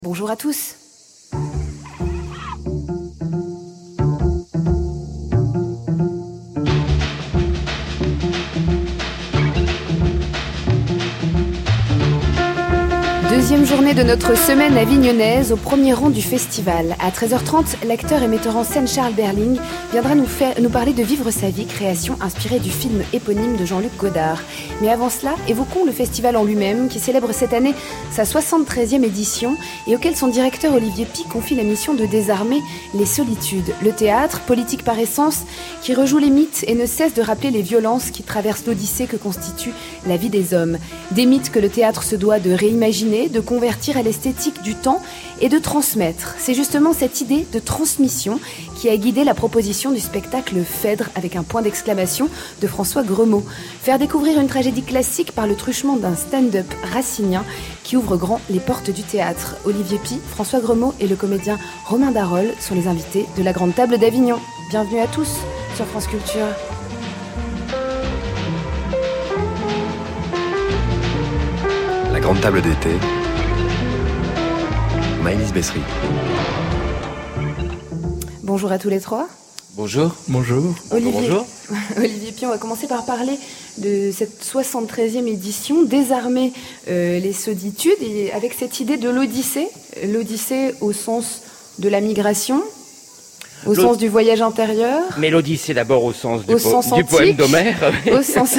Bonjour à tous. Deuxième journée de notre semaine avignonnaise au premier rang du festival. À 13h30, l'acteur et metteur en scène Charles Berling viendra nous parler de Vivre sa vie, création inspirée du film éponyme de Jean-Luc Godard. Mais avant cela, évoquons le festival en lui-même qui célèbre cette année sa 73e édition et auquel son directeur Olivier Py confie la mission de désarmer les solitudes. Le théâtre, politique par essence, qui rejoue les mythes et ne cesse de rappeler les violences qui traversent l'odyssée que constitue la vie des hommes. Des mythes que le théâtre se doit de réimaginer, de convertir à l'esthétique du temps et de transmettre. C'est justement cette idée de transmission qui a guidé la proposition du spectacle Phèdre avec un point d'exclamation de François Gremaud. Faire découvrir une tragédie classique par le truchement d'un stand-up racinien qui ouvre grand les portes du théâtre. Olivier Py, François Gremaud et le comédien Romain Darol sont les invités de la Grande Table d'Avignon. Bienvenue à tous sur France Culture. La Grande Table d'été, Maëlys Bessery. Bonjour à tous les trois. Bonjour. Bonjour. Bonjour. Olivier Py, on va commencer par parler de cette 73e édition, désarmer les solitudes, et avec cette idée de l'Odyssée au sens de la migration, au sens du voyage intérieur. Mais l'Odyssée d'abord au sens du antique, poème d'Homère. Au sens...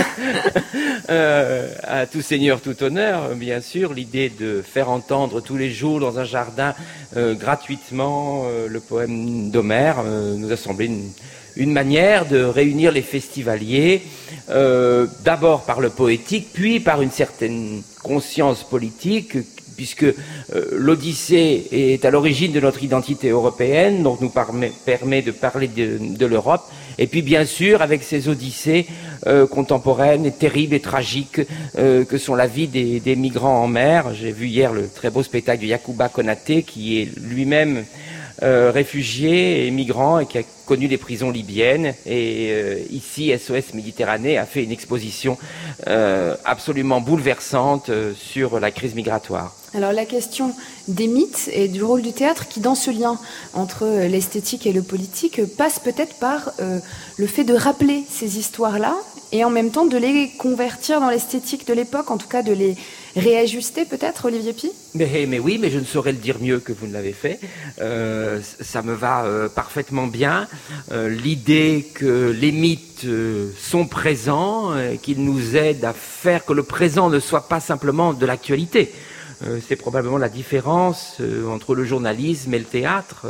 à tout seigneur, tout honneur, bien sûr, l'idée de faire entendre tous les jours dans un jardin gratuitement le poème d'Homère nous a semblé une manière de réunir les festivaliers, d'abord par le poétique, puis par une certaine conscience politique, puisque l'Odyssée est à l'origine de notre identité européenne, donc nous permet de parler de l'Europe, et puis bien sûr avec ces Odyssées contemporaines et terribles et tragiques que sont la vie des migrants en mer. J'ai vu hier le très beau spectacle de Yacouba Konaté, qui est lui-même réfugié et migrant et qui a connu les prisons libyennes, et ici SOS Méditerranée a fait une exposition absolument bouleversante sur la crise migratoire. Alors la question des mythes et du rôle du théâtre qui, dans ce lien entre l'esthétique et le politique, passe peut-être par le fait de rappeler ces histoires-là et en même temps de les convertir dans l'esthétique de l'époque, en tout cas de les réajuster peut-être, Olivier Py ? Mais oui, mais je ne saurais le dire mieux que vous ne l'avez fait. Ça me va parfaitement bien. L'idée que les mythes sont présents, qu'ils nous aident à faire que le présent ne soit pas simplement de l'actualité. C'est probablement la différence entre le journalisme et le théâtre.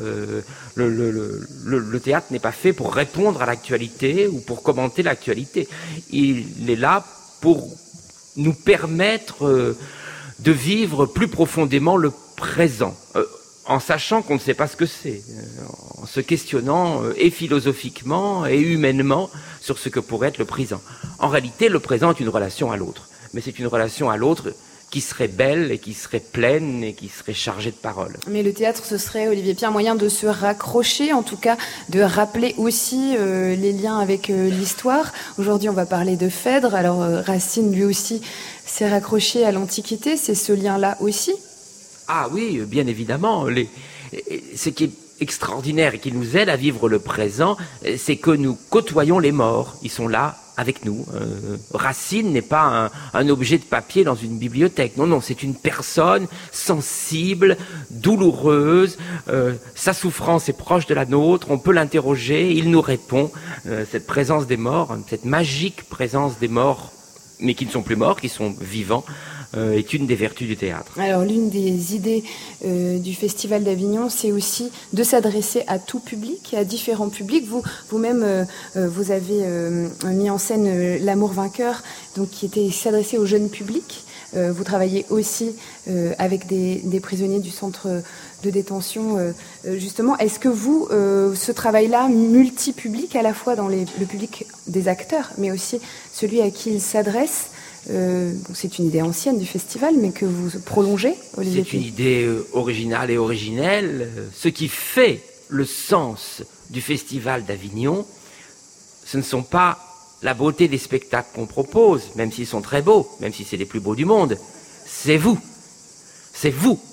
Le théâtre n'est pas fait pour répondre à l'actualité ou pour commenter l'actualité. Il est là pour nous permettre de vivre plus profondément le présent, en sachant qu'on ne sait pas ce que c'est, en se questionnant et philosophiquement et humainement sur ce que pourrait être le présent. En réalité, le présent est une relation à l'autre, mais c'est une relation à l'autre qui serait belle et qui serait pleine et qui serait chargée de paroles. Mais le théâtre, ce serait, Olivier Py, un moyen de se raccrocher, en tout cas de rappeler aussi les liens avec l'histoire. Aujourd'hui, on va parler de Phèdre. Alors Racine, lui aussi, s'est raccroché à l'Antiquité. C'est ce lien-là aussi ? Ah oui, bien évidemment. Ce qui est extraordinaire et qui nous aide à vivre le présent, c'est que nous côtoyons les morts. Ils sont là avec nous. Racine n'est pas un objet de papier dans une bibliothèque. Non, c'est une personne sensible, douloureuse. Sa souffrance est proche de la nôtre. On peut l'interroger. Il nous répond. Cette présence des morts, cette magique présence des morts, mais qui ne sont plus morts, qui sont vivants, est une des vertus du théâtre. Alors, l'une des idées du Festival d'Avignon, c'est aussi de s'adresser à tout public, à différents publics. Vous-même, vous avez mis en scène L'amour vainqueur, donc qui s'adressait au jeune public. Vous travaillez aussi avec des prisonniers du centre de détention. Justement, est-ce que vous, ce travail-là, multi-public, à la fois dans le public des acteurs, mais aussi celui à qui ils s'adressent, c'est une idée ancienne du festival, mais que vous prolongez, Olivier Py ? C'est une idée originale et originelle. Ce qui fait le sens du Festival d'Avignon, ce ne sont pas la beauté des spectacles qu'on propose, même s'ils sont très beaux, même si c'est les plus beaux du monde. C'est vous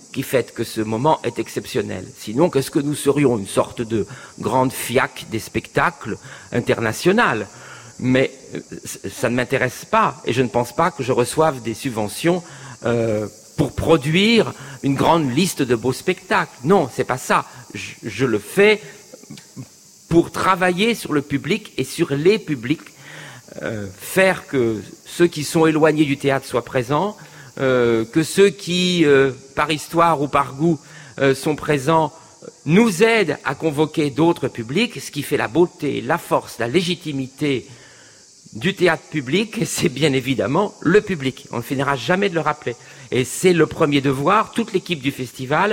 qui fait que ce moment est exceptionnel. Sinon, qu'est-ce que nous serions? Une sorte de grande FIAC des spectacles internationale. Mais ça ne m'intéresse pas, et je ne pense pas que je reçoive des subventions pour produire une grande liste de beaux spectacles. Non, c'est pas ça. Je le fais pour travailler sur le public et sur les publics, faire que ceux qui sont éloignés du théâtre soient présents, que ceux qui, par histoire ou par goût, sont présents, nous aident à convoquer d'autres publics, ce qui fait la beauté, la force, la légitimité du théâtre public, c'est bien évidemment le public. On ne finira jamais de le rappeler. Et c'est le premier devoir. Toute l'équipe du festival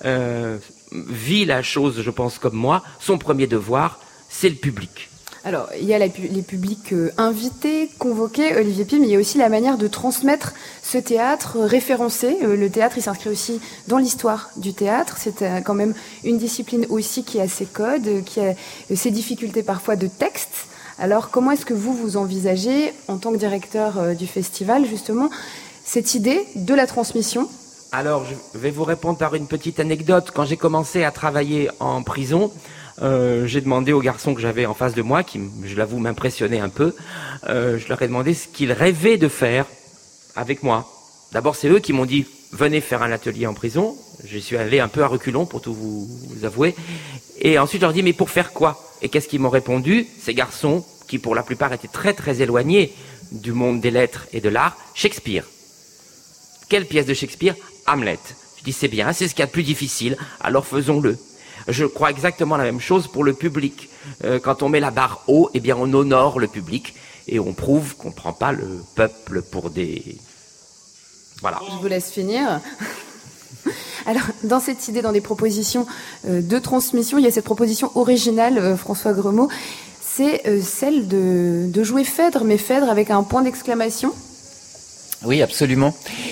vit la chose, je pense, comme moi. Son premier devoir, c'est le public. Alors, il y a les publics invités, convoqués, Olivier Py, mais il y a aussi la manière de transmettre ce théâtre référencé. Le théâtre, il s'inscrit aussi dans l'histoire du théâtre. C'est quand même une discipline aussi qui a ses codes, qui a ses difficultés parfois de texte. Alors, comment est-ce que vous envisagez, en tant que directeur du festival, justement, cette idée de la transmission? Alors, je vais vous répondre par une petite anecdote. Quand j'ai commencé à travailler en prison, j'ai demandé aux garçons que j'avais en face de moi, qui, je l'avoue, m'impressionnaient un peu, je leur ai demandé ce qu'ils rêvaient de faire avec moi. D'abord, c'est eux qui m'ont dit « Venez faire un atelier en prison ». Je suis allé un peu à reculons, pour tout vous avouer. Et ensuite, je leur ai dit « Mais pour faire quoi ?» Et qu'est-ce qu'ils m'ont répondu? Ces garçons, qui pour la plupart étaient très très éloignés du monde des lettres et de l'art, Shakespeare. Quelle pièce de Shakespeare? Hamlet. Je dis c'est bien, c'est ce qu'il y a de plus difficile, alors faisons-le. Je crois exactement la même chose pour le public. Quand on met la barre haut, eh bien on honore le public et on prouve qu'on ne prend pas le peuple pour des... Voilà. Je vous laisse finir. Alors, dans cette idée, dans des propositions de transmission, il y a cette proposition originale, François Gremaud, c'est celle de jouer Phèdre, mais Phèdre avec un point d'exclamation. Oui, absolument.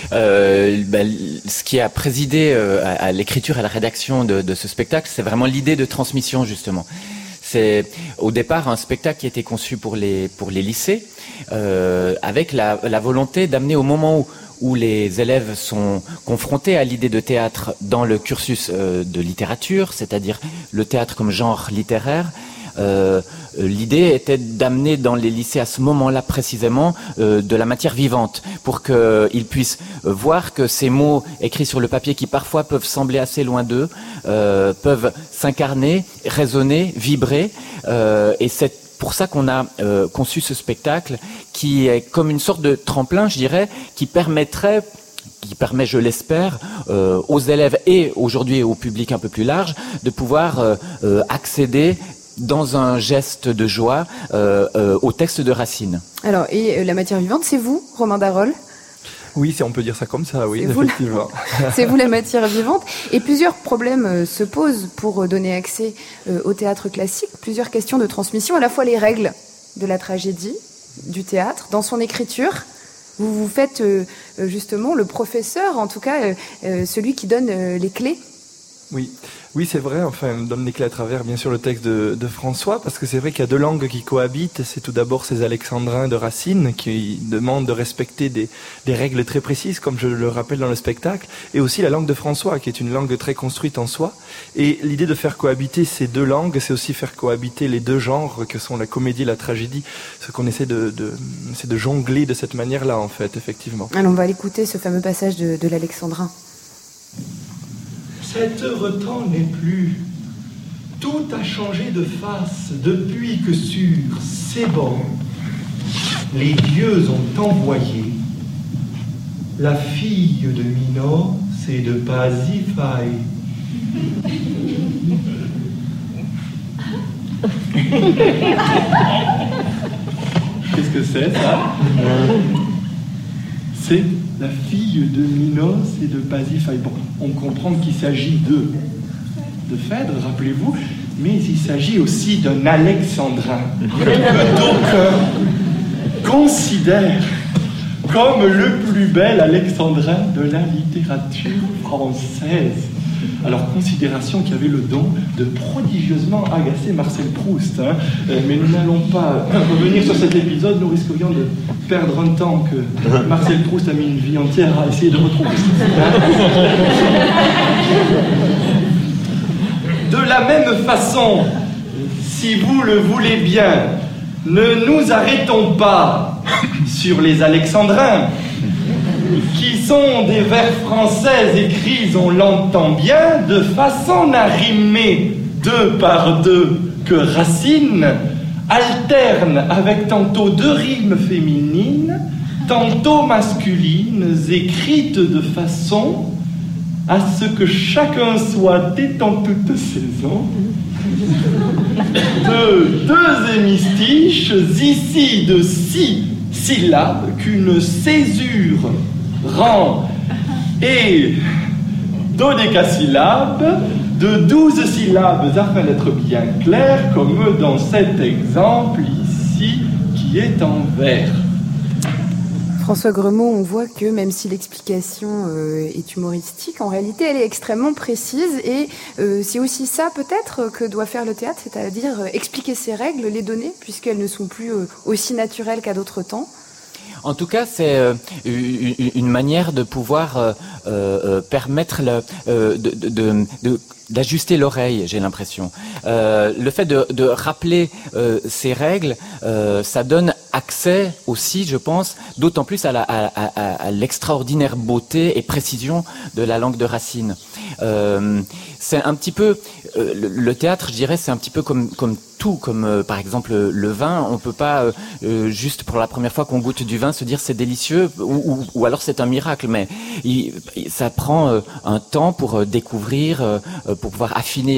Ce qui a présidé à l'écriture et à la rédaction de ce spectacle, c'est vraiment l'idée de transmission, justement. C'est au départ un spectacle qui était conçu pour les lycées, avec la volonté d'amener au moment où les élèves sont confrontés à l'idée de théâtre dans le cursus de littérature, c'est-à-dire le théâtre comme genre littéraire. L'idée était d'amener dans les lycées à ce moment-là précisément de la matière vivante pour qu'ils puissent voir que ces mots écrits sur le papier qui parfois peuvent sembler assez loin d'eux peuvent s'incarner, résonner, vibrer et c'est pour ça qu'on a conçu ce spectacle qui est comme une sorte de tremplin, je dirais, qui permet, je l'espère, aux élèves et aujourd'hui au public un peu plus large de pouvoir accéder dans un geste de joie au texte de Racine. Alors, et la matière vivante, c'est vous, Romain Darol? Oui, on peut dire ça comme ça, oui, effectivement. C'est vous la matière vivante. Et plusieurs problèmes se posent pour donner accès au théâtre classique. Plusieurs questions de transmission, à la fois les règles de la tragédie, du théâtre, dans son écriture. Vous vous faites justement le professeur, en tout cas celui qui donne les clés. Oui, c'est vrai, enfin, on donne les clés à travers, bien sûr, le texte de François, parce que c'est vrai qu'il y a deux langues qui cohabitent. C'est tout d'abord ces alexandrins de Racine, qui demandent de respecter des règles très précises, comme je le rappelle dans le spectacle, et aussi la langue de François, qui est une langue très construite en soi. Et l'idée de faire cohabiter ces deux langues, c'est aussi faire cohabiter les deux genres, que sont la comédie et la tragédie. Ce qu'on essaie c'est de jongler de cette manière-là, en fait, effectivement. Alors, on va l'écouter, ce fameux passage de l'alexandrin. Cet heureux temps n'est plus. Tout a changé de face depuis que sur ces bancs, les dieux ont envoyé la fille de Minos et de Pasiphae. Qu'est-ce que c'est, ça? C'est la fille de Minos et de Pasiphae. Bon, on comprend qu'il s'agit de Phèdre, rappelez-vous, mais il s'agit aussi d'un alexandrin. Donc, considère comme le plus bel alexandrin de la littérature française. Alors, considération qui avait le don de prodigieusement agacer Marcel Proust. Mais nous n'allons pas revenir sur cet épisode, nous risquerions de perdre un temps que Marcel Proust a mis une vie entière à essayer de retrouver. De la même façon, si vous le voulez bien, ne nous arrêtons pas sur les alexandrins, qui sont des vers français écrits, on l'entend bien, de façon à rimer 2 par 2 que Racine alterne avec tantôt 2 rimes féminines, tantôt masculines, écrites de façon à ce que chacun soit et en toute saison de 2 hémistiches, ici de 6 syllabes qu'une césure rend et dodécasyllabes de 12 syllabes afin d'être bien clair, comme dans cet exemple ici qui est en vers. François Gremaud, on voit que même si l'explication est humoristique, en réalité elle est extrêmement précise et c'est aussi ça peut-être que doit faire le théâtre, c'est-à-dire expliquer ses règles, les donner, puisqu'elles ne sont plus aussi naturelles qu'à d'autres temps. En tout cas, c'est une manière de pouvoir permettre d'ajuster l'oreille, j'ai l'impression. Le fait de rappeler ces règles, ça donne accès aussi, je pense, d'autant plus à l'extraordinaire beauté et précision de la langue de Racine. C'est un petit peu le théâtre, je dirais, c'est un petit peu comme tout, comme par exemple le vin. On peut pas juste pour la première fois qu'on goûte du vin se dire c'est délicieux ou alors c'est un miracle, mais ça prend un temps pour découvrir, pour pouvoir affiner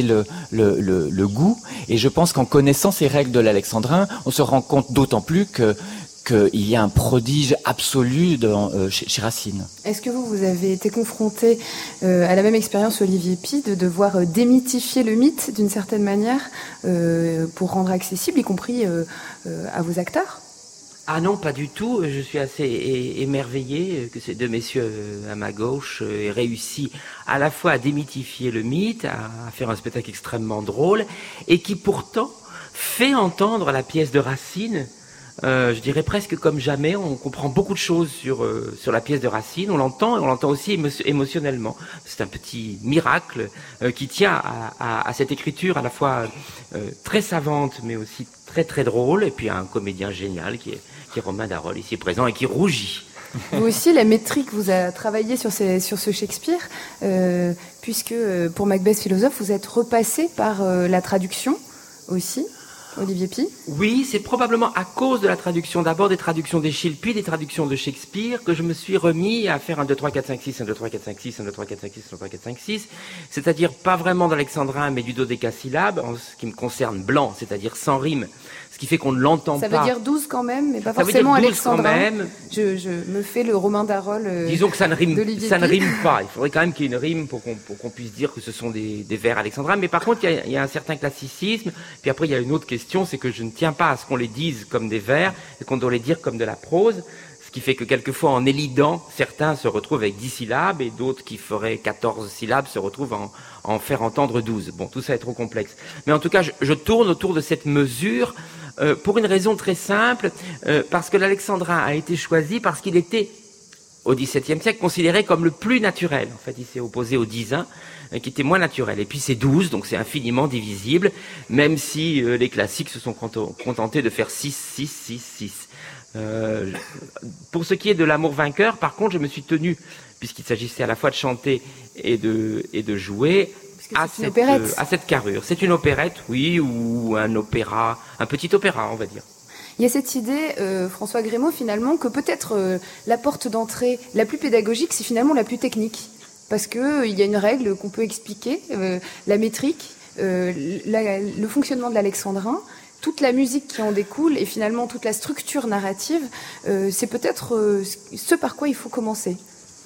le goût. Et je pense qu'en connaissant ces règles de l'alexandrin, on se rend compte d'autant plus qu'il y a un prodige absolu chez Racine. Est-ce que vous avez été confronté à la même expérience, Olivier Py, de devoir démythifier le mythe d'une certaine manière pour rendre accessible, y compris à vos acteurs ? Ah non, pas du tout. Je suis assez émerveillé que ces 2 messieurs à ma gauche aient réussi à la fois à démythifier le mythe, à faire un spectacle extrêmement drôle, et qui pourtant fait entendre la pièce de Racine. Je dirais presque comme jamais. On comprend beaucoup de choses sur la pièce de Racine. On l'entend, et on l'entend aussi émotionnellement. C'est un petit miracle qui tient à cette écriture à la fois très savante, mais aussi très très drôle. Et puis un comédien génial qui est Romain Darol, ici présent, et qui rougit. Vous aussi, la métrique, vous a travaillé sur ce Shakespeare, puisque pour Macbeth philosophe, vous êtes repassé par la traduction aussi. Olivier Py ? Oui, c'est probablement à cause de la traduction, d'abord des traductions d'Eschyle, puis des traductions de Shakespeare, que je me suis remis à faire un 2, 3, 4, 5, 6, un 2, 3, 4, 5, 6, un 2, 3, 4, 5, 6, un 2, 3, 4, 5, 6, c'est-à-dire pas vraiment d'alexandrin, mais du dodécasyllabe, en ce qui me concerne blanc, c'est-à-dire sans rime, ce qui fait qu'on ne l'entend pas. Ça veut dire 12 quand même, mais pas forcément alexandrin. Quand même. Je me fais le Romain Darol Disons que ça ne rime Py. pas. Il faudrait quand même qu'il y ait une rime pour qu'on puisse dire que ce sont des vers alexandrins. Mais par contre, il y a un certain classicisme. Puis après, il y a une autre question, c'est que je ne tiens pas à ce qu'on les dise comme des vers et qu'on doit les dire comme de la prose. Ce qui fait que quelquefois, en élidant, certains se retrouvent avec 10 syllabes et d'autres qui feraient 14 syllabes se retrouvent en faire entendre 12. Bon, tout ça est trop complexe. Mais en tout cas, je tourne autour de cette mesure pour une raison très simple, parce que l'alexandrin a été choisi parce qu'il était, au XVIIe siècle, considéré comme le plus naturel. En fait, il s'est opposé au disin, qui était moins naturel. Et puis c'est 12, donc c'est infiniment divisible, même si les classiques se sont contentés de faire 6, 6, 6, 6. Pour ce qui est de l'amour vainqueur, par contre, je me suis tenu, puisqu'il s'agissait à la fois de chanter et de jouer, à cette carrure. C'est une opérette, oui, ou un opéra, un petit opéra, on va dire. Il y a cette idée, François Gremaud, finalement, que peut-être la porte d'entrée la plus pédagogique, c'est finalement la plus technique. Parce que il y a une règle qu'on peut expliquer, la métrique, le fonctionnement de l'alexandrin, toute la musique qui en découle et finalement toute la structure narrative, c'est peut-être ce par quoi il faut commencer.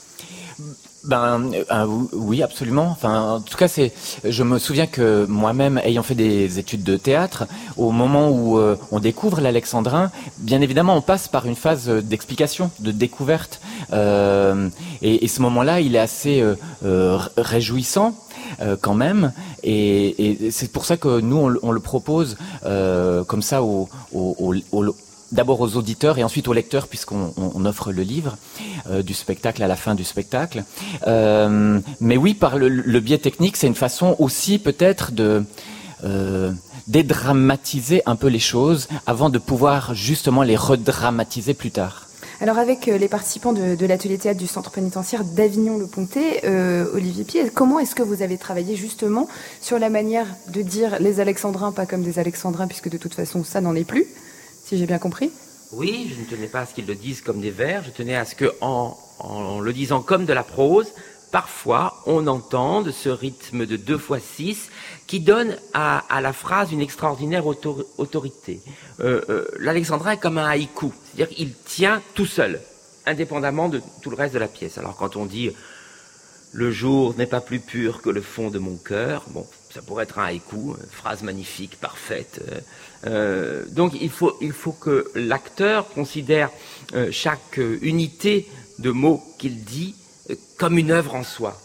Oui, absolument. Enfin, en tout cas, je me souviens que moi-même, ayant fait des études de théâtre, au moment où on découvre l'alexandrin, bien évidemment, on passe par une phase d'explication, de découverte, et ce moment-là, il est assez réjouissant. quand même. Et c'est pour ça que nous, on le propose comme ça d'abord aux auditeurs et ensuite aux lecteurs, puisqu'on offre le livre du spectacle à la fin du spectacle. Mais oui, par le biais technique, c'est une façon aussi peut-être de dédramatiser un peu les choses avant de pouvoir justement les redramatiser plus tard. Alors avec les participants de l'atelier théâtre du centre pénitentiaire d'Avignon-le-Pontet, Olivier Py, comment est-ce que vous avez travaillé justement sur la manière de dire les Alexandrins pas comme des Alexandrins, puisque de toute façon ça n'en est plus, si j'ai bien compris? Oui, je ne tenais pas à ce qu'ils le disent comme des vers, je tenais à ce que, en le disant comme de la prose, parfois on entende ce rythme de 2 x 6 qui donne à la phrase une extraordinaire autorité. L'alexandrin est comme un haïku, c'est-à-dire qu'il tient tout seul, indépendamment de tout le reste de la pièce. Alors quand on dit « le jour n'est pas plus pur que le fond de mon cœur », bon, ça pourrait être un haïku, une phrase magnifique, parfaite. Donc il faut que l'acteur considère chaque unité de mots qu'il dit comme une œuvre en soi.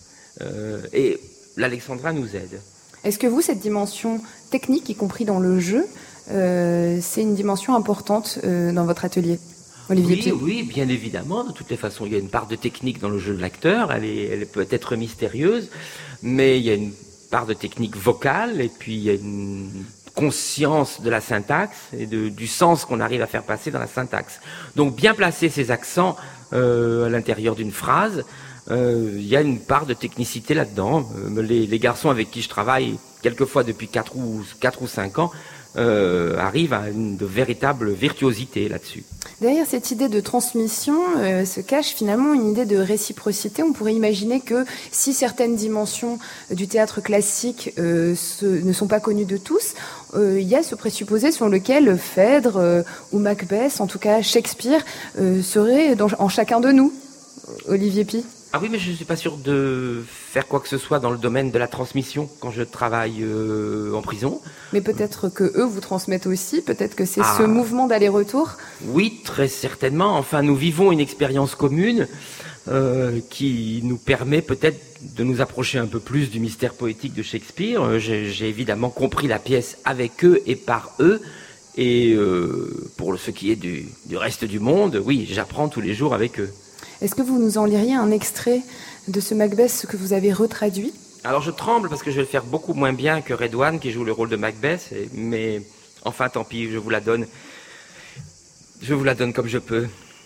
Et l'alexandrin nous aide. Est-ce que vous, cette dimension technique, y compris dans le jeu, c'est une dimension importante dans votre atelier, Olivier Py? Oui, bien évidemment. De toutes les façons, il y a une part de technique dans le jeu de l'acteur. Elle peut être mystérieuse, mais il y a une part de technique vocale, et puis il y a une conscience de la syntaxe et du sens qu'on arrive à faire passer dans la syntaxe. Donc bien placer ces accents à l'intérieur d'une phrase, il y a une part de technicité là-dedans. Les garçons avec qui je travaille, quelquefois depuis 4 ou 5 ans, arrivent à une véritable virtuosité là-dessus. Derrière cette idée de transmission se cache finalement une idée de réciprocité. On pourrait imaginer que si certaines dimensions du théâtre classique ne sont pas connues de tous, il y a ce présupposé sur lequel Phèdre ou Macbeth, en tout cas Shakespeare, serait en chacun de nous. Olivier Py? Ah oui, mais je ne suis pas sûr de faire quoi que ce soit dans le domaine de la transmission quand je travaille en prison. Mais peut-être que eux vous transmettent aussi, peut-être que c'est ce mouvement d'aller-retour. Oui, très certainement. Enfin, nous vivons une expérience commune qui nous permet peut-être de nous approcher un peu plus du mystère poétique de Shakespeare. J'ai évidemment compris la pièce avec eux et par eux. Et pour ce qui est du reste du monde, oui, j'apprends tous les jours avec eux. Est-ce que vous nous en liriez un extrait de ce Macbeth que vous avez retraduit? Alors je tremble parce que je vais le faire beaucoup moins bien que Redouane qui joue le rôle de Macbeth, mais enfin tant pis, je vous la donne. Je vous la donne comme je peux.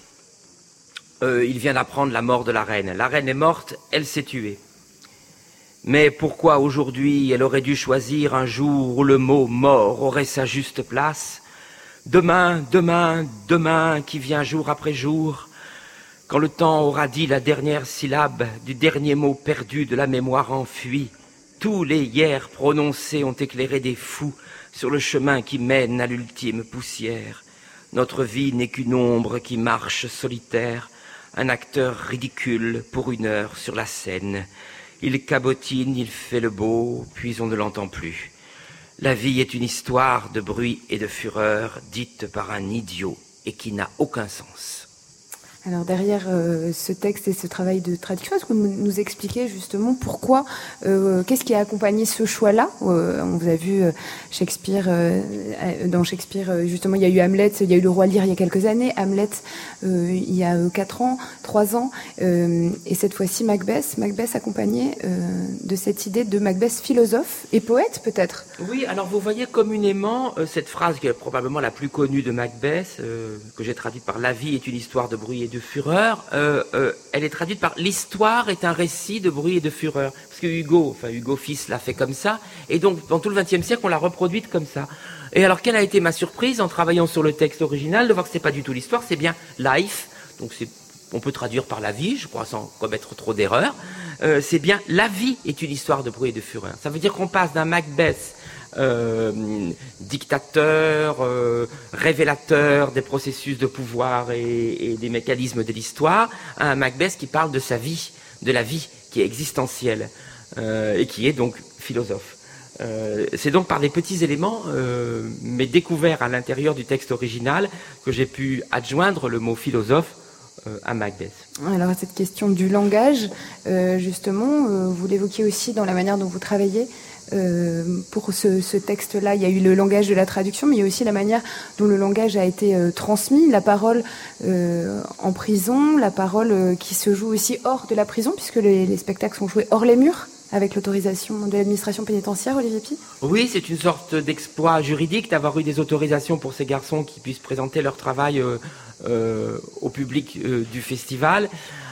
Il vient d'apprendre la mort de la reine. La reine est morte, elle s'est tuée. Mais pourquoi aujourd'hui elle aurait dû choisir un jour où le mot mort aurait sa juste place? Demain, demain, demain qui vient jour après jour, quand le temps aura dit la dernière syllabe du dernier mot perdu de la mémoire enfuie, tous les hier prononcés ont éclairé des fous sur le chemin qui mène à l'ultime poussière. Notre vie n'est qu'une ombre qui marche solitaire, un acteur ridicule pour 1 heure sur la scène. Il cabotine, il fait le beau, puis on ne l'entend plus. La vie est une histoire de bruit et de fureur, dite par un idiot et qui n'a aucun sens. Alors derrière ce texte et ce travail de traduction, est-ce que vous nous expliquez justement pourquoi, qu'est-ce qui a accompagné ce choix-là? On vous a vu Shakespeare, dans Shakespeare justement il y a eu Hamlet, il y a eu Le Roi Lear il y a quelques années, Hamlet il y a 4 ans, 3 ans, et cette fois-ci Macbeth accompagné de cette idée de Macbeth philosophe et poète peut-être? Oui, alors vous voyez communément cette phrase qui est probablement la plus connue de Macbeth, que j'ai traduite par « La vie est une histoire de bruit et de fureur », elle est traduite par « L'histoire est un récit de bruit et de fureur ». Parce que Hugo fils l'a fait comme ça, et donc dans tout le XXe siècle, on l'a reproduite comme ça. Et alors, quelle a été ma surprise en travaillant sur le texte original, de voir que c'est pas du tout l'histoire, c'est bien « life », donc on peut traduire par « la vie », je crois, sans commettre trop d'erreurs. C'est bien « la vie est une histoire de bruit et de fureur ». Ça veut dire qu'on passe d'un Macbeth dictateur, révélateur des processus de pouvoir et des mécanismes de l'histoire, à un Macbeth qui parle de sa vie, de la vie qui est existentielle et qui est donc philosophe. C'est donc par des petits éléments, mais découverts à l'intérieur du texte original, que j'ai pu adjoindre le mot philosophe à Macbeth. Alors cette question du langage, justement, vous l'évoquiez aussi dans la manière dont vous travaillez. Pour ce texte-là, il y a eu le langage de la traduction, mais il y a aussi la manière dont le langage a été transmis, la parole en prison, la parole qui se joue aussi hors de la prison, puisque les spectacles sont joués hors les murs, avec l'autorisation de l'administration pénitentiaire, Olivier Py. Oui, c'est une sorte d'exploit juridique d'avoir eu des autorisations pour ces garçons qui puissent présenter leur travail au public du festival.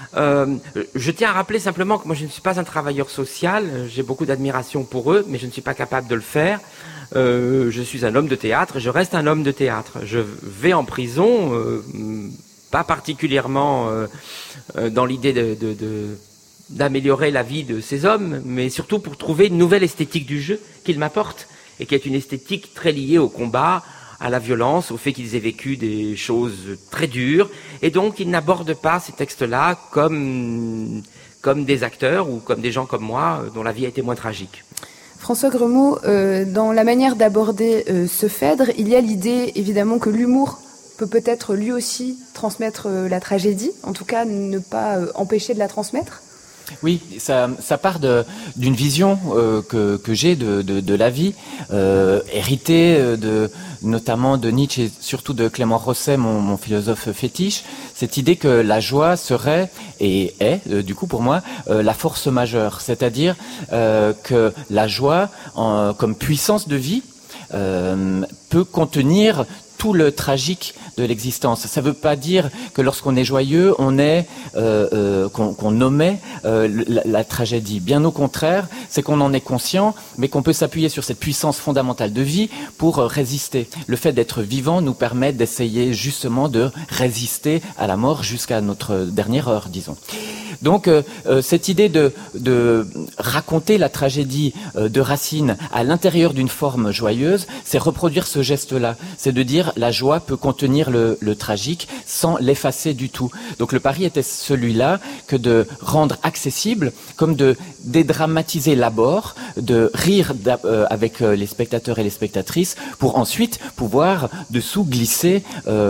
Je tiens à rappeler simplement que moi je ne suis pas un travailleur social, j'ai beaucoup d'admiration pour eux, mais je ne suis pas capable de le faire. Je suis un homme de théâtre, je reste un homme de théâtre. Je vais en prison, pas particulièrement dans l'idée d'améliorer la vie de ces hommes, mais surtout pour trouver une nouvelle esthétique du jeu qu'ils m'apportent, et qui est une esthétique très liée au combat, à la violence, au fait qu'ils aient vécu des choses très dures, et donc ils n'abordent pas ces textes-là comme des acteurs ou comme des gens comme moi dont la vie a été moins tragique. François Gremaud, dans la manière d'aborder ce Phèdre, il y a l'idée évidemment que l'humour peut peut-être lui aussi transmettre la tragédie, en tout cas ne pas empêcher de la transmettre. Oui, ça part d'une vision que j'ai de la vie, héritée notamment de Nietzsche et surtout de Clément Rosset, mon philosophe fétiche, cette idée que la joie serait et est, du coup pour moi, la force majeure, c'est-à-dire que la joie, comme puissance de vie, peut contenir tout le tragique de l'existence. Ça ne veut pas dire que lorsqu'on est joyeux, on est qu'on omet la tragédie. Bien au contraire, c'est qu'on en est conscient, mais qu'on peut s'appuyer sur cette puissance fondamentale de vie pour résister. Le fait d'être vivant nous permet d'essayer justement de résister à la mort jusqu'à notre dernière heure, disons. Donc cette idée de raconter la tragédie de Racine à l'intérieur d'une forme joyeuse, c'est reproduire ce geste-là. C'est de dire la joie peut contenir le tragique sans l'effacer du tout. Donc le pari était celui-là que de rendre accessible, comme de dédramatiser l'abord, de rire avec les spectateurs et les spectatrices pour ensuite pouvoir dessous glisser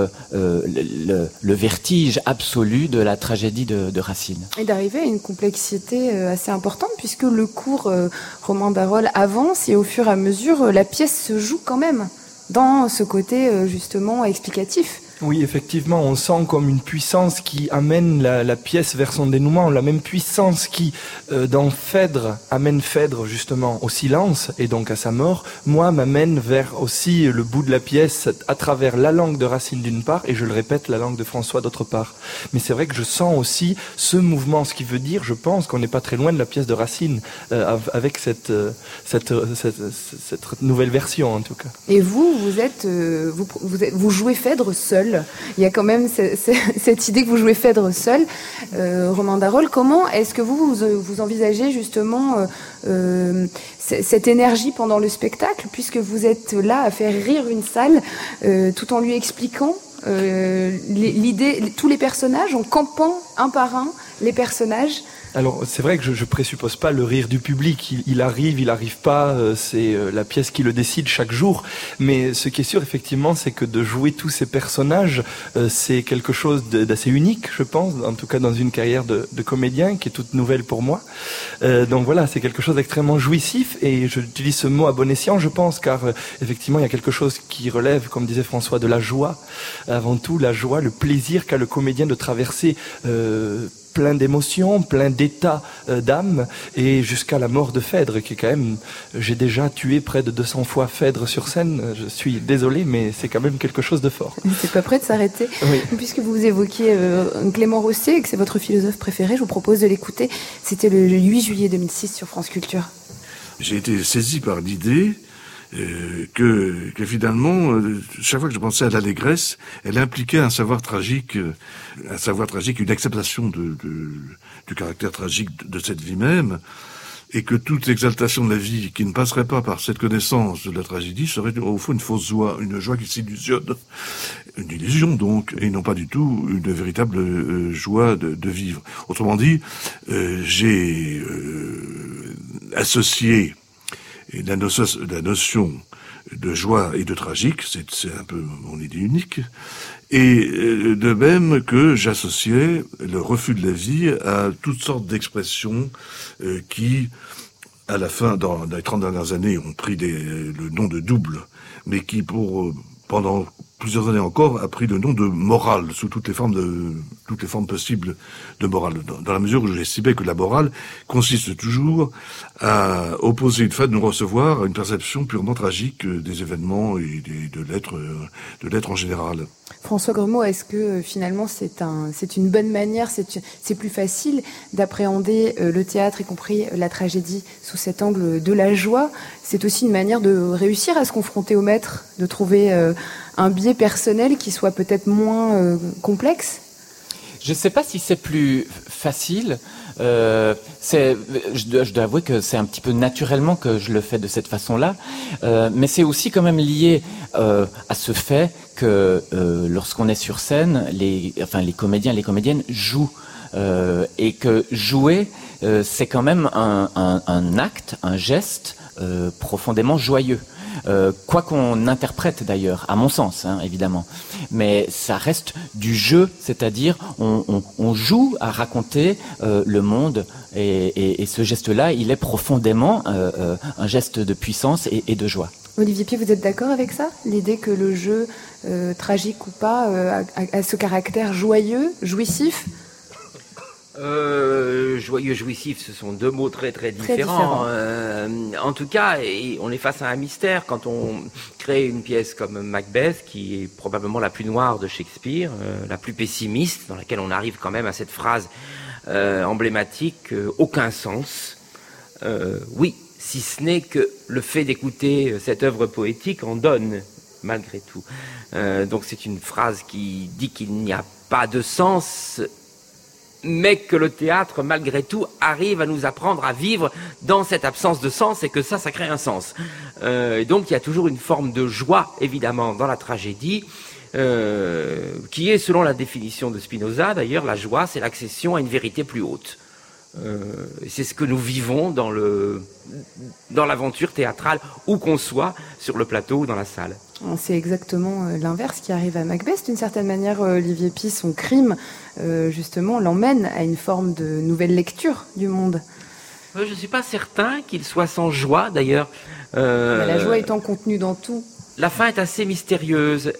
le vertige absolu de la tragédie de Racine. Et d'arriver à une complexité assez importante puisque le cours Roman Darol avance et au fur et à mesure la pièce se joue quand même dans ce côté justement explicatif. Oui, effectivement, on sent comme une puissance qui amène la pièce vers son dénouement, la même puissance qui, dans Phèdre, amène Phèdre justement au silence et donc à sa mort, moi m'amène vers aussi le bout de la pièce à travers la langue de Racine d'une part et je le répète, la langue de François d'autre part. Mais c'est vrai que je sens aussi ce mouvement, ce qui veut dire, je pense qu'on n'est pas très loin de la pièce de Racine avec cette nouvelle version en tout cas. Et vous jouez Phèdre seul. Il y a quand même cette idée que vous jouez Phèdre seul. Roman Darol, comment est-ce que vous envisagez justement cette énergie pendant le spectacle, puisque vous êtes là à faire rire une salle tout en lui expliquant l'idée, tous les personnages, en campant un par un les personnages? Alors c'est vrai que je présuppose pas le rire du public, il arrive pas, c'est la pièce qui le décide chaque jour, mais ce qui est sûr effectivement c'est que de jouer tous ces personnages c'est quelque chose d'assez unique je pense, en tout cas dans une carrière de comédien qui est toute nouvelle pour moi, donc voilà, c'est quelque chose d'extrêmement jouissif et j'utilise ce mot à bon escient je pense car effectivement il y a quelque chose qui relève, comme disait François, de la joie, avant tout la joie, le plaisir qu'a le comédien de traverser plein d'émotions, plein d'états d'âme, et jusqu'à la mort de Phèdre, qui est quand même, j'ai déjà tué près de 200 fois Phèdre sur scène, je suis désolé, mais c'est quand même quelque chose de fort. C'est pas prêt de s'arrêter. Oui. Puisque vous évoquiez Clément Rosset, et que c'est votre philosophe préféré, je vous propose de l'écouter. C'était le 8 juillet 2006 sur France Culture. J'ai été saisi par l'idée que finalement, chaque fois que je pensais à l'allégresse, elle impliquait un savoir tragique, une acceptation du caractère tragique de cette vie même, et que toute exaltation de la vie qui ne passerait pas par cette connaissance de la tragédie serait au fond une fausse joie, une joie qui s'illusionne, une illusion donc, et non pas du tout une véritable joie de vivre. Autrement dit, j'ai associé la notion de joie et de tragique, c'est un peu mon idée unique, et de même que j'associais le refus de la vie à toutes sortes d'expressions qui, à la fin, dans les 30 dernières années, ont pris le nom de double, mais qui, pendant plusieurs années encore, a pris le nom de morale, sous toutes les formes possibles de morale, dans la mesure où j'estimais que la morale consiste toujours à opposer une fin de non-recevoir à une perception purement tragique des événements et de l'être en général. François Gremaud, est-ce que finalement c'est une bonne manière, c'est plus facile d'appréhender le théâtre, y compris la tragédie, sous cet angle de la joie? C'est aussi une manière de réussir à se confronter au maître, de trouver un biais personnel qui soit peut-être moins complexe? Je ne sais pas si c'est plus facile. Je dois avouer que c'est un petit peu naturellement que je le fais de cette façon-là, mais c'est aussi quand même lié à ce fait que lorsqu'on est sur scène, les comédiens, les comédiennes jouent, et que jouer, c'est quand même un acte, un geste profondément joyeux. Quoi qu'on interprète d'ailleurs, à mon sens, évidemment, mais ça reste du jeu, c'est-à-dire on joue à raconter le monde, et ce geste-là, il est profondément un geste de puissance et de joie. Olivier Pied, vous êtes d'accord avec ça? L'idée que le jeu, tragique ou pas, a ce caractère joyeux, jouissif? Joyeux, jouissif, ce sont deux mots très très différents. En tout cas, on est face à un mystère quand on crée une pièce comme Macbeth, qui est probablement la plus noire de Shakespeare, la plus pessimiste, dans laquelle on arrive quand même à cette phrase emblématique, aucun sens. Oui, si ce n'est que le fait d'écouter cette œuvre poétique en donne, malgré tout. Donc c'est une phrase qui dit qu'il n'y a pas de sens, mais que le théâtre, malgré tout, arrive à nous apprendre à vivre dans cette absence de sens, et que ça crée un sens. Et donc il y a toujours une forme de joie, évidemment, dans la tragédie, qui est, selon la définition de Spinoza, d'ailleurs, la joie, c'est l'accession à une vérité plus haute. C'est ce que nous vivons dans l'aventure théâtrale, où qu'on soit, sur le plateau ou dans la salle. C'est exactement l'inverse qui arrive à Macbeth. D'une certaine manière, Olivier Py, son crime, justement, l'emmène à une forme de nouvelle lecture du monde. Je ne suis pas certain qu'il soit sans joie, d'ailleurs. Mais la joie étant contenue dans tout. La fin est assez mystérieuse.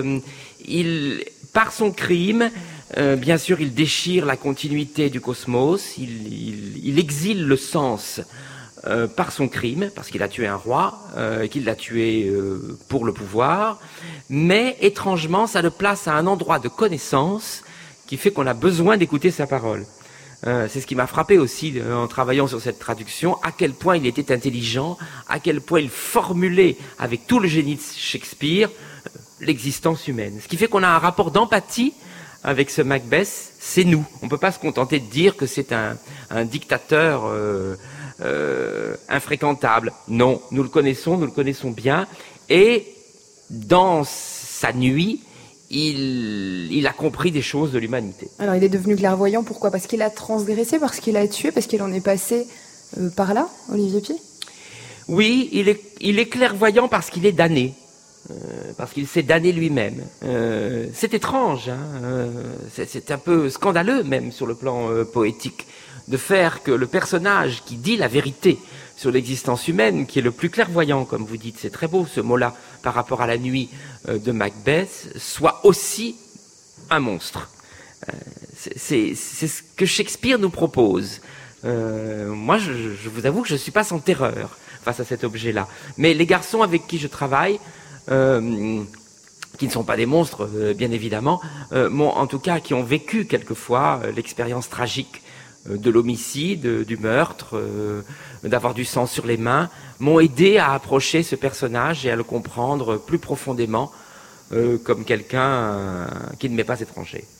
Par son crime, bien sûr, il déchire la continuité du cosmos, il exile le sens par son crime, parce qu'il a tué un roi, qu'il l'a tué pour le pouvoir, mais étrangement, ça le place à un endroit de connaissance qui fait qu'on a besoin d'écouter sa parole. C'est ce qui m'a frappé aussi en travaillant sur cette traduction, à quel point il était intelligent, à quel point il formulait avec tout le génie de Shakespeare l'existence humaine. Ce qui fait qu'on a un rapport d'empathie avec ce Macbeth, c'est nous. On ne peut pas se contenter de dire que c'est un dictateur infréquentable. Non, nous le connaissons bien, et dans sa nuit, il a compris des choses de l'humanité. Alors il est devenu clairvoyant, pourquoi? Parce qu'il a transgressé, parce qu'il a tué, parce qu'il en est passé par là, Olivier Py? Oui, il est clairvoyant parce qu'il est damné. Parce qu'il s'est damné lui-même. C'est étrange, c'est un peu scandaleux même sur le plan poétique, de faire que le personnage qui dit la vérité sur l'existence humaine, qui est le plus clairvoyant, comme vous dites, c'est très beau ce mot-là, par rapport à la nuit de Macbeth, soit aussi un monstre. C'est ce que Shakespeare nous propose. Moi, je vous avoue que je ne suis pas sans terreur face à cet objet-là. Mais les garçons avec qui je travaille, qui ne sont pas des monstres, bien évidemment, en tout cas, qui ont vécu quelquefois l'expérience tragique de l'homicide, du meurtre, d'avoir du sang sur les mains, m'ont aidé à approcher ce personnage et à le comprendre plus profondément comme quelqu'un qui ne m'est pas étranger.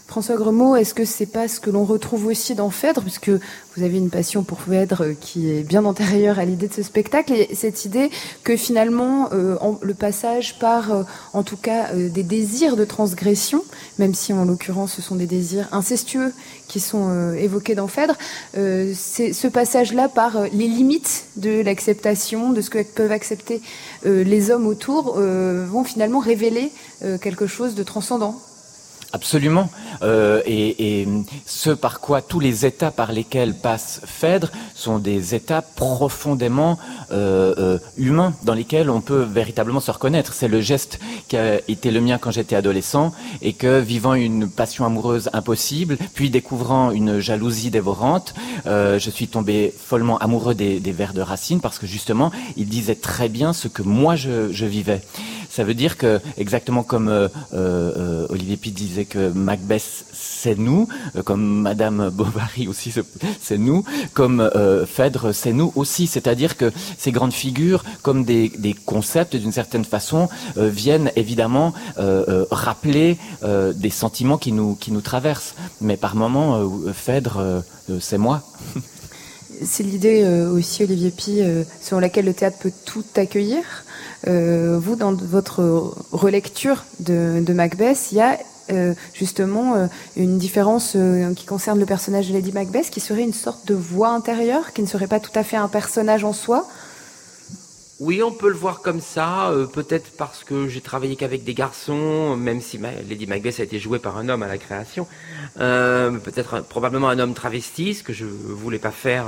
François Gremaud, est-ce que c'est pas ce que l'on retrouve aussi dans Phèdre, puisque vous avez une passion pour Phèdre qui est bien antérieure à l'idée de ce spectacle, et cette idée que finalement le passage par, en tout cas, des désirs de transgression, même si en l'occurrence ce sont des désirs incestueux qui sont évoqués dans Phèdre, c'est ce passage-là par les limites de l'acceptation, de ce que peuvent accepter les hommes autour, vont finalement révéler quelque chose de transcendant. Absolument. Et ce par quoi tous les états par lesquels passe Phèdre sont des états profondément humains, dans lesquels on peut véritablement se reconnaître. C'est le geste qui a été le mien quand j'étais adolescent, et que, vivant une passion amoureuse impossible, puis découvrant une jalousie dévorante, je suis tombé follement amoureux des vers de Racine, parce que justement, il disait très bien ce que moi je vivais. Ça veut dire que, exactement comme Olivier Pitt disait que Macbeth c'est nous, comme Madame Bovary aussi c'est nous, comme Phèdre c'est nous aussi. C'est-à-dire que ces grandes figures, comme des concepts d'une certaine façon, viennent évidemment rappeler des sentiments qui nous traversent. Mais par moments, Phèdre c'est moi. C'est l'idée aussi, Olivier Pi, selon laquelle le théâtre peut tout accueillir. Vous, dans votre relecture de Macbeth, il y a justement une différence qui concerne le personnage de Lady Macbeth, qui serait une sorte de voix intérieure, qui ne serait pas tout à fait un personnage en soi. Oui, on peut le voir comme ça, peut-être parce que j'ai travaillé qu'avec des garçons, même si Lady Macbeth a été jouée par un homme à la création, probablement un homme travesti, ce que je voulais pas faire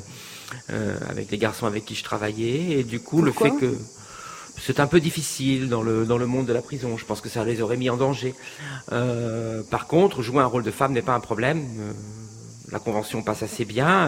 avec les garçons avec qui je travaillais, et du coup Pourquoi ? Le fait que c'est un peu difficile dans le monde de la prison, je pense que ça les aurait mis en danger. Par contre, jouer un rôle de femme n'est pas un problème, la convention passe assez bien,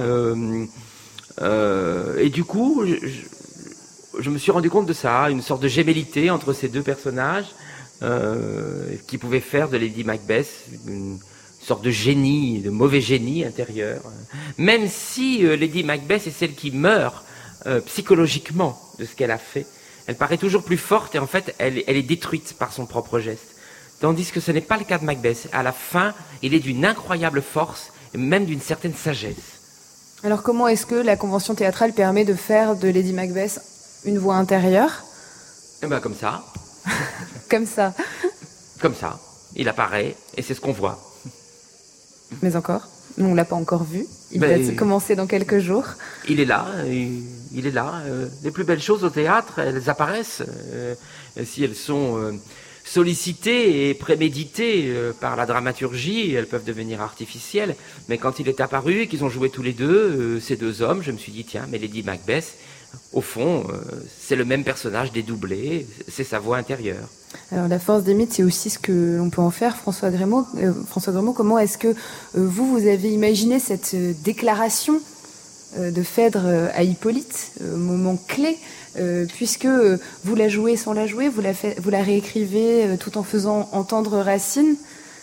et du coup je me suis rendu compte de ça, une sorte de gémellité entre ces deux personnages qui pouvaient faire de Lady Macbeth une sorte de génie, de mauvais génie intérieur. Même si Lady Macbeth est celle qui meurt psychologiquement de ce qu'elle a fait, elle paraît toujours plus forte et en fait elle est détruite par son propre geste. Tandis que ce n'est pas le cas de Macbeth. À la fin, il est d'une incroyable force et même d'une certaine sagesse. Alors comment est-ce que la convention théâtrale permet de faire de Lady Macbeth une voix intérieure ? Eh ben comme ça. Comme ça. Comme ça. Il apparaît et c'est ce qu'on voit. Mais encore, on l'a pas encore vu. Il va commencer dans quelques jours. Il est là. Il est là. Les plus belles choses au théâtre, elles apparaissent. Si elles sont sollicitées et préméditées par la dramaturgie, elles peuvent devenir artificielles. Mais quand il est apparu et qu'ils ont joué tous les deux, ces deux hommes, je me suis dit, tiens, mais Lady Macbeth, au fond, c'est le même personnage dédoublé, c'est sa voix intérieure. Alors la force des mythes, c'est aussi ce que l'on peut en faire, François Gremaud. Comment est-ce que vous avez imaginé cette déclaration de Phèdre à Hippolyte, moment clé, puisque vous la jouez sans la jouer, vous la réécrivez tout en faisant entendre Racine.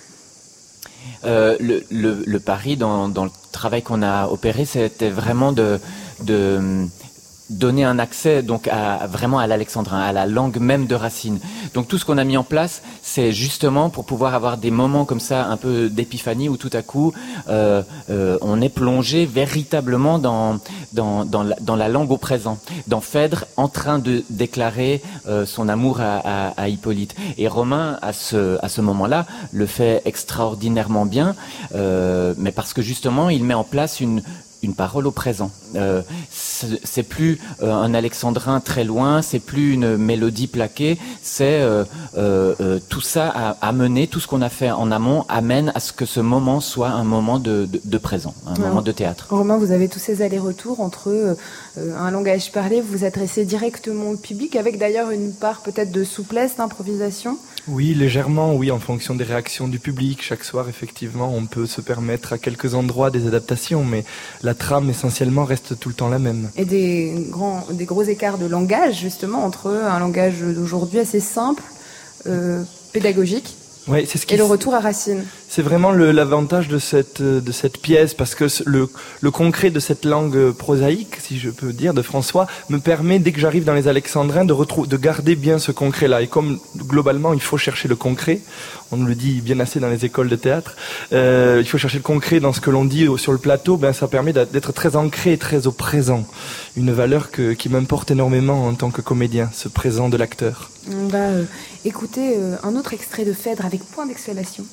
Le pari dans le travail qu'on a opéré, c'était vraiment de donner un accès donc vraiment à l'alexandrin, à la langue même de Racine. Donc tout ce qu'on a mis en place, c'est justement pour pouvoir avoir des moments comme ça, un peu d'épiphanie, où tout à coup on est plongé véritablement dans la langue au présent, dans Phèdre en train de déclarer son amour à Hippolyte. Et Romain, à ce moment-là, le fait extraordinairement bien, mais parce que justement il met en place une parole au présent. C'est plus un alexandrin très loin, c'est plus une mélodie plaquée, c'est tout ça a amené, tout ce qu'on a fait en amont amène à ce que ce moment soit un moment de présent, un moment de théâtre. Romain, vous avez tous ces allers-retours entre un langage parlé, vous vous adressez directement au public, avec d'ailleurs une part peut-être de souplesse, d'improvisation. Oui, légèrement, oui, en fonction des réactions du public. Chaque soir, effectivement, on peut se permettre à quelques endroits des adaptations, mais la trame, essentiellement, reste tout le temps la même. Et des gros écarts de langage, justement, entre un langage d'aujourd'hui assez simple, pédagogique, ouais, c'est ce qui et le retour à Racine. C'est vraiment l'avantage de cette pièce, parce que le concret de cette langue prosaïque, si je peux dire, de François, me permet, dès que j'arrive dans les Alexandrins, de garder bien ce concret-là. Et comme globalement, il faut chercher le concret, on nous le dit bien assez dans les écoles de théâtre, il faut chercher le concret dans ce que l'on dit sur le plateau, ça permet d'être très ancré et très au présent. Une valeur qui m'importe énormément en tant que comédien, ce présent de l'acteur. On va écouter un autre extrait de Phèdre avec point d'exclamation.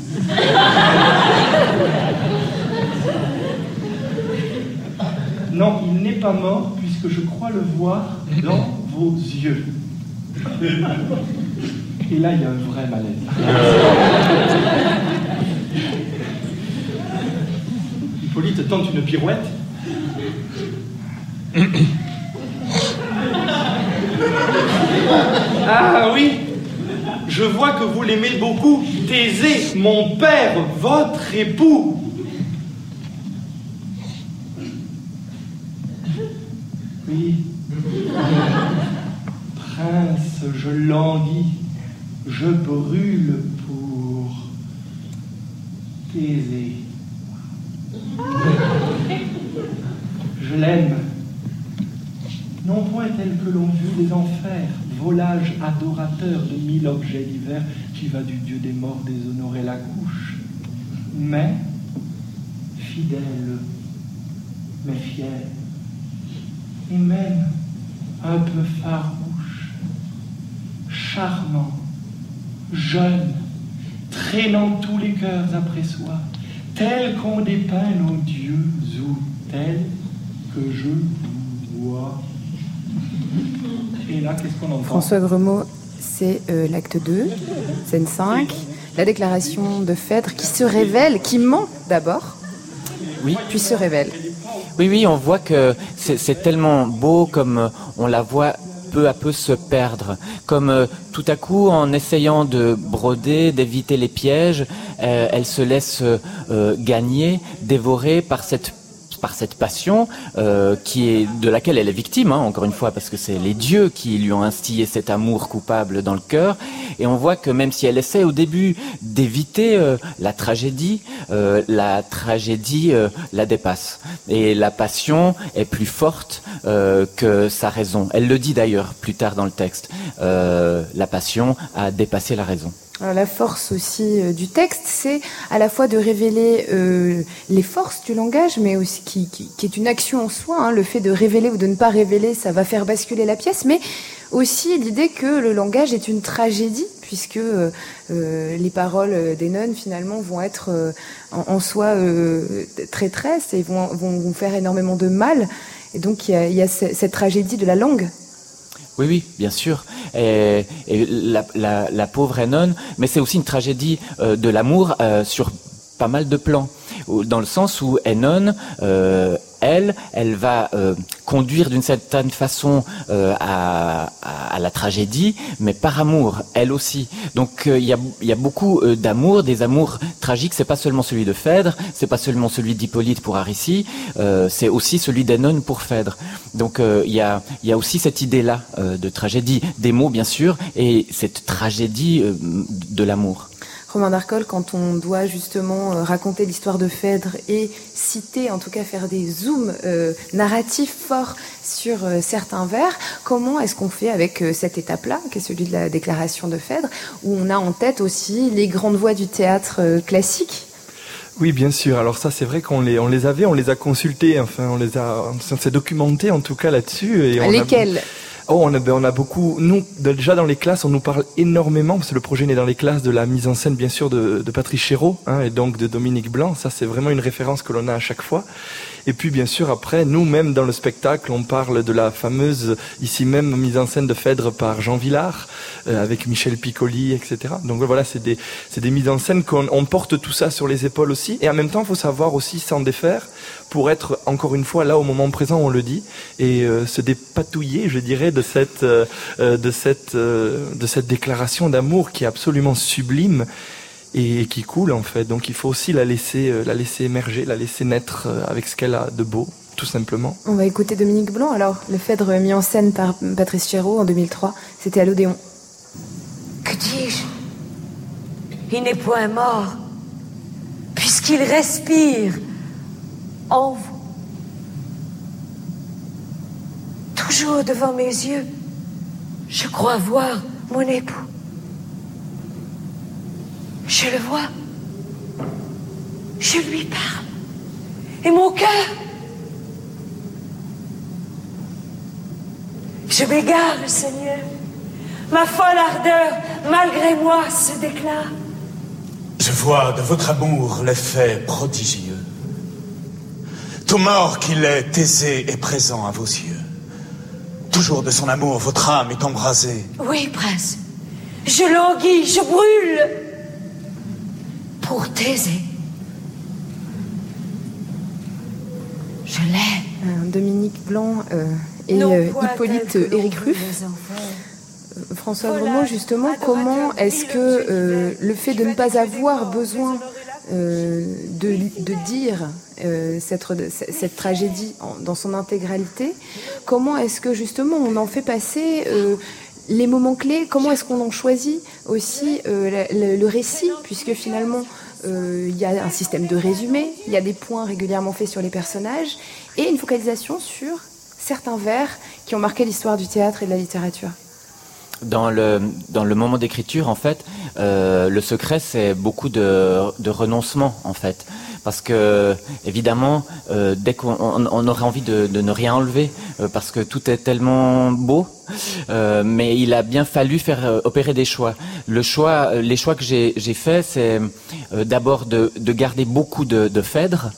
Non, il n'est pas mort, puisque je crois le voir dans vos yeux. Et là, il y a un vrai malaise. Hippolyte tente une pirouette. Ah oui, je vois que vous l'aimez beaucoup. Thésée, mon père, votre époux. Oui. Prince, je languis, je brûle pour Thésée. Je l'aime. Non point tel que l'on vit les enfers, volage adorateur de 1000 objets divers, qui va du dieu des morts déshonorer la couche. Mais, fidèle, mais fier, et même un peu farouche, charmant, jeune, traînant tous les cœurs après soi, tel qu'on dépeint nos dieux, ou tel que je vous vois. Et là, qu'est-ce qu'on entend ? François Gremaud, c'est l'acte 2, scène 5, la déclaration de Phèdre qui se révèle, qui ment d'abord, oui. Puis se révèle. Oui, on voit que c'est tellement beau comme on la voit peu à peu se perdre, comme tout à coup, en essayant de broder, d'éviter les pièges, elle se laisse gagner, dévorer par cette passion de laquelle elle est victime, encore une fois, parce que c'est les dieux qui lui ont instillé cet amour coupable dans le cœur. Et on voit que même si elle essaie au début d'éviter la tragédie la dépasse. Et la passion est plus forte que sa raison. Elle le dit d'ailleurs plus tard dans le texte. La passion a dépassé la raison. Alors, la force aussi du texte, c'est à la fois de révéler les forces du langage, mais aussi qui est une action en soi. Le fait de révéler ou de ne pas révéler, ça va faire basculer la pièce, mais aussi l'idée que le langage est une tragédie, puisque les paroles d'Œnone, finalement, vont être en soi traîtresses et vont faire énormément de mal. Et donc, il y a cette tragédie de la langue. Oui, bien sûr. Et la pauvre Œnone, mais c'est aussi une tragédie de l'amour sur pas mal de plans. Dans le sens où Œnone, elle va conduire d'une certaine façon à la tragédie, mais par amour, elle aussi. Donc il y a beaucoup d'amour, des amours tragiques. C'est pas seulement celui de Phèdre, c'est pas seulement celui d'Hippolyte pour Aricie, c'est aussi celui d'Œnone pour Phèdre. Donc il y a aussi cette idée-là de tragédie, des mots bien sûr, et cette tragédie de l'amour. Romain d'Arcole, quand on doit justement raconter l'histoire de Phèdre et citer, en tout cas faire des zooms narratifs forts sur certains vers, comment est-ce qu'on fait avec cette étape-là, qui est celui de la déclaration de Phèdre, où on a en tête aussi les grandes voix du théâtre classique ? Oui, bien sûr. Alors ça, c'est vrai qu'on les a consultés, enfin, on s'est documenté en tout cas là-dessus. Et lesquels ? On a beaucoup. Nous, déjà dans les classes, on nous parle énormément, parce que le projet naît dans les classes, de la mise en scène, bien sûr, de Patrice Chéreau, et donc de Dominique Blanc. Ça, c'est vraiment une référence que l'on a à chaque fois. Et puis, bien sûr, après, nous-mêmes, dans le spectacle, on parle de la fameuse, ici même, mise en scène de Phèdre par Jean Villard, avec Michel Piccoli, etc. Donc voilà, c'est des mises en scène qu'on porte tout ça sur les épaules aussi. Et en même temps, il faut savoir aussi s'en défaire pour être, encore une fois, là, au moment présent, on le dit, et se dépatouiller, je dirais, de cette déclaration d'amour qui est absolument sublime et qui coule en fait. Donc il faut aussi la laisser émerger, la laisser naître avec ce qu'elle a de beau, tout simplement. On va écouter Dominique Blanc alors, le Phèdre mis en scène par Patrice Chéreau en 2003, c'était à l'Odéon. Que dis-je ? Il n'est point mort, qu'il respire en vous. Toujours devant mes yeux, je crois voir mon époux. Je le vois. Je lui parle. Et mon cœur, je m'égare, Seigneur. Ma folle ardeur, malgré moi, se déclare. Je vois de votre amour l'effet prodigieux. Tout mort qu'il est, aisé et présent à vos yeux. Toujours de son amour, votre âme est embrasée. Oui, prince. Je languis, je brûle pour t'aiser. Je l'aime. Dominique Blanc et Hippolyte Éric Ruff. François Vremaux, justement, comment est-ce que le fait de ne pas avoir besoin de dire cette tragédie dans son intégralité, comment est-ce que justement on en fait passer les moments clés, comment est-ce qu'on en choisit aussi le récit, puisque finalement il y a un système de résumé, il y a des points régulièrement faits sur les personnages et une focalisation sur certains vers qui ont marqué l'histoire du théâtre et de la littérature. Dans le moment d'écriture, en fait, le secret, c'est beaucoup de renoncement, en fait. Parce que, évidemment, dès qu'on aurait envie de ne rien enlever, parce que tout est tellement beau, mais il a bien fallu faire opérer des choix. Les choix que j'ai faits, c'est d'abord de garder beaucoup de Phèdre,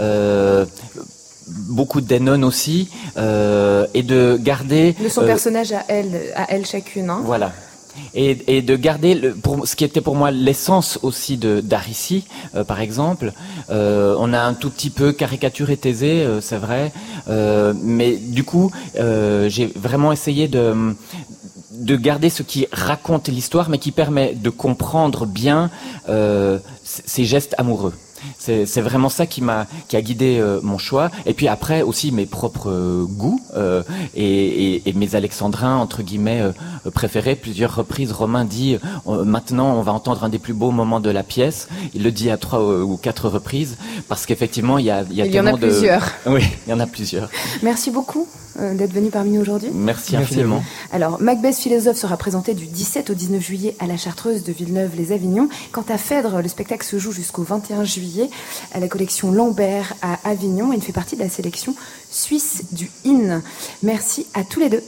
beaucoup d'Œnone aussi, et de garder... De son personnage à elle chacune. Hein. Voilà. Et de garder ce qui était pour moi l'essence aussi d'Aricie, par exemple. On a un tout petit peu caricaturé Thésée, c'est vrai, mais du coup, j'ai vraiment essayé de garder ce qui raconte l'histoire, mais qui permet de comprendre bien ces gestes amoureux. C'est vraiment ça qui a guidé mon choix. Et puis après aussi mes propres goûts et mes alexandrins entre guillemets préférés. Plusieurs reprises, Romain dit maintenant on va entendre un des plus beaux moments de la pièce. Il le dit à 3 ou 4 reprises parce qu'effectivement il y en a plusieurs. Oui, il y en a plusieurs. Merci beaucoup d'être venu parmi nous aujourd'hui. Merci infiniment. Alors, Macbeth philosophe sera présenté du 17 au 19 juillet à la Chartreuse de Villeneuve-les-Avignon. Quant à Phèdre, le spectacle se joue jusqu'au 21 juillet à la collection Lambert à Avignon et il fait partie de la sélection suisse du IN. Merci à tous les deux.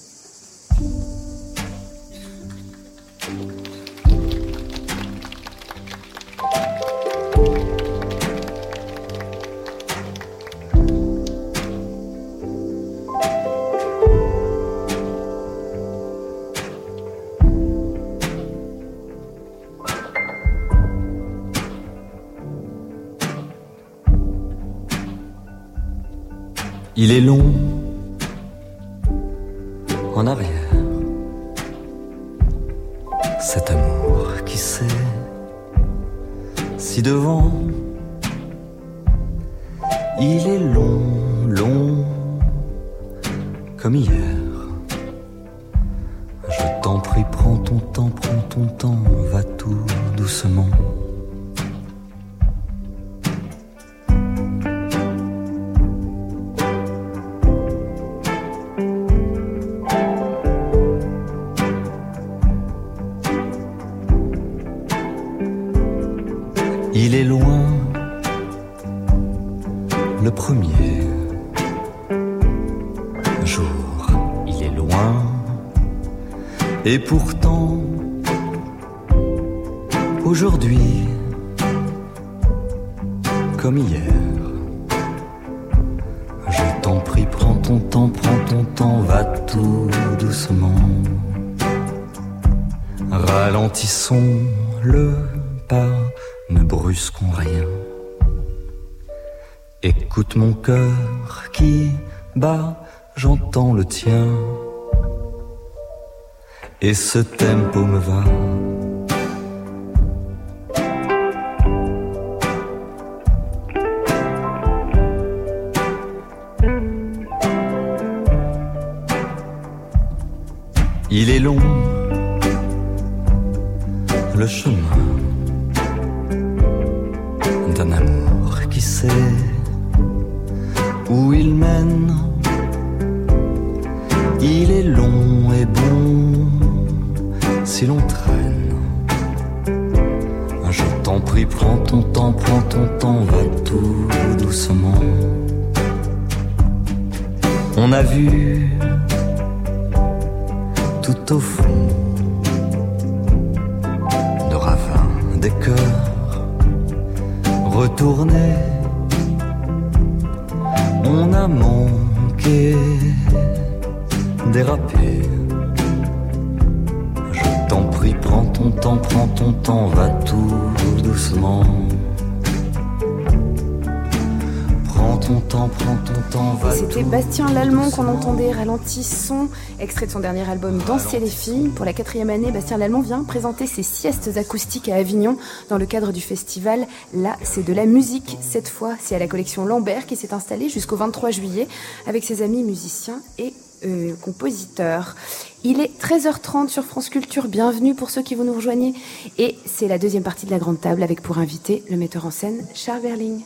Il est long en arrière, cet amour qui sait si devant. Il est long, long comme hier. Je t'en prie, prends ton temps, va tout doucement. Il est loin, le premier jour, il est loin, et pourtant, aujourd'hui, comme hier, je t'en prie, prends ton temps, va tout doucement. Ralentissons le pas, ne brusquons rien. Écoute mon cœur qui bat, j'entends le tien. Et ce tempo me va. Il est long, le chemin d'un amour qui sait où il mène. Il est long et bon si l'on traîne. Je t'en prie, prends ton temps, va tout doucement. On a vu tout au fond de ravins des cœurs retournés. On a manqué déraper. Je t'en prie, prends ton temps, va tout doucement. Prends ton temps, va tout. C'était Bastien Lallemand qu'on entendait, Ralenti son, extrait de son dernier album Danser les filles. Pour la 4e année, Bastien Lallemand vient présenter ses siestes acoustiques à Avignon dans le cadre du festival. Là, c'est de la musique. Cette fois, c'est à la collection Lambert qui s'est installée jusqu'au 23 juillet avec ses amis musiciens et compositeur. Il est 13h30 sur France Culture. Bienvenue pour ceux qui vous nous rejoignez. Et c'est la deuxième partie de la grande table avec pour invité le metteur en scène Charles Berling.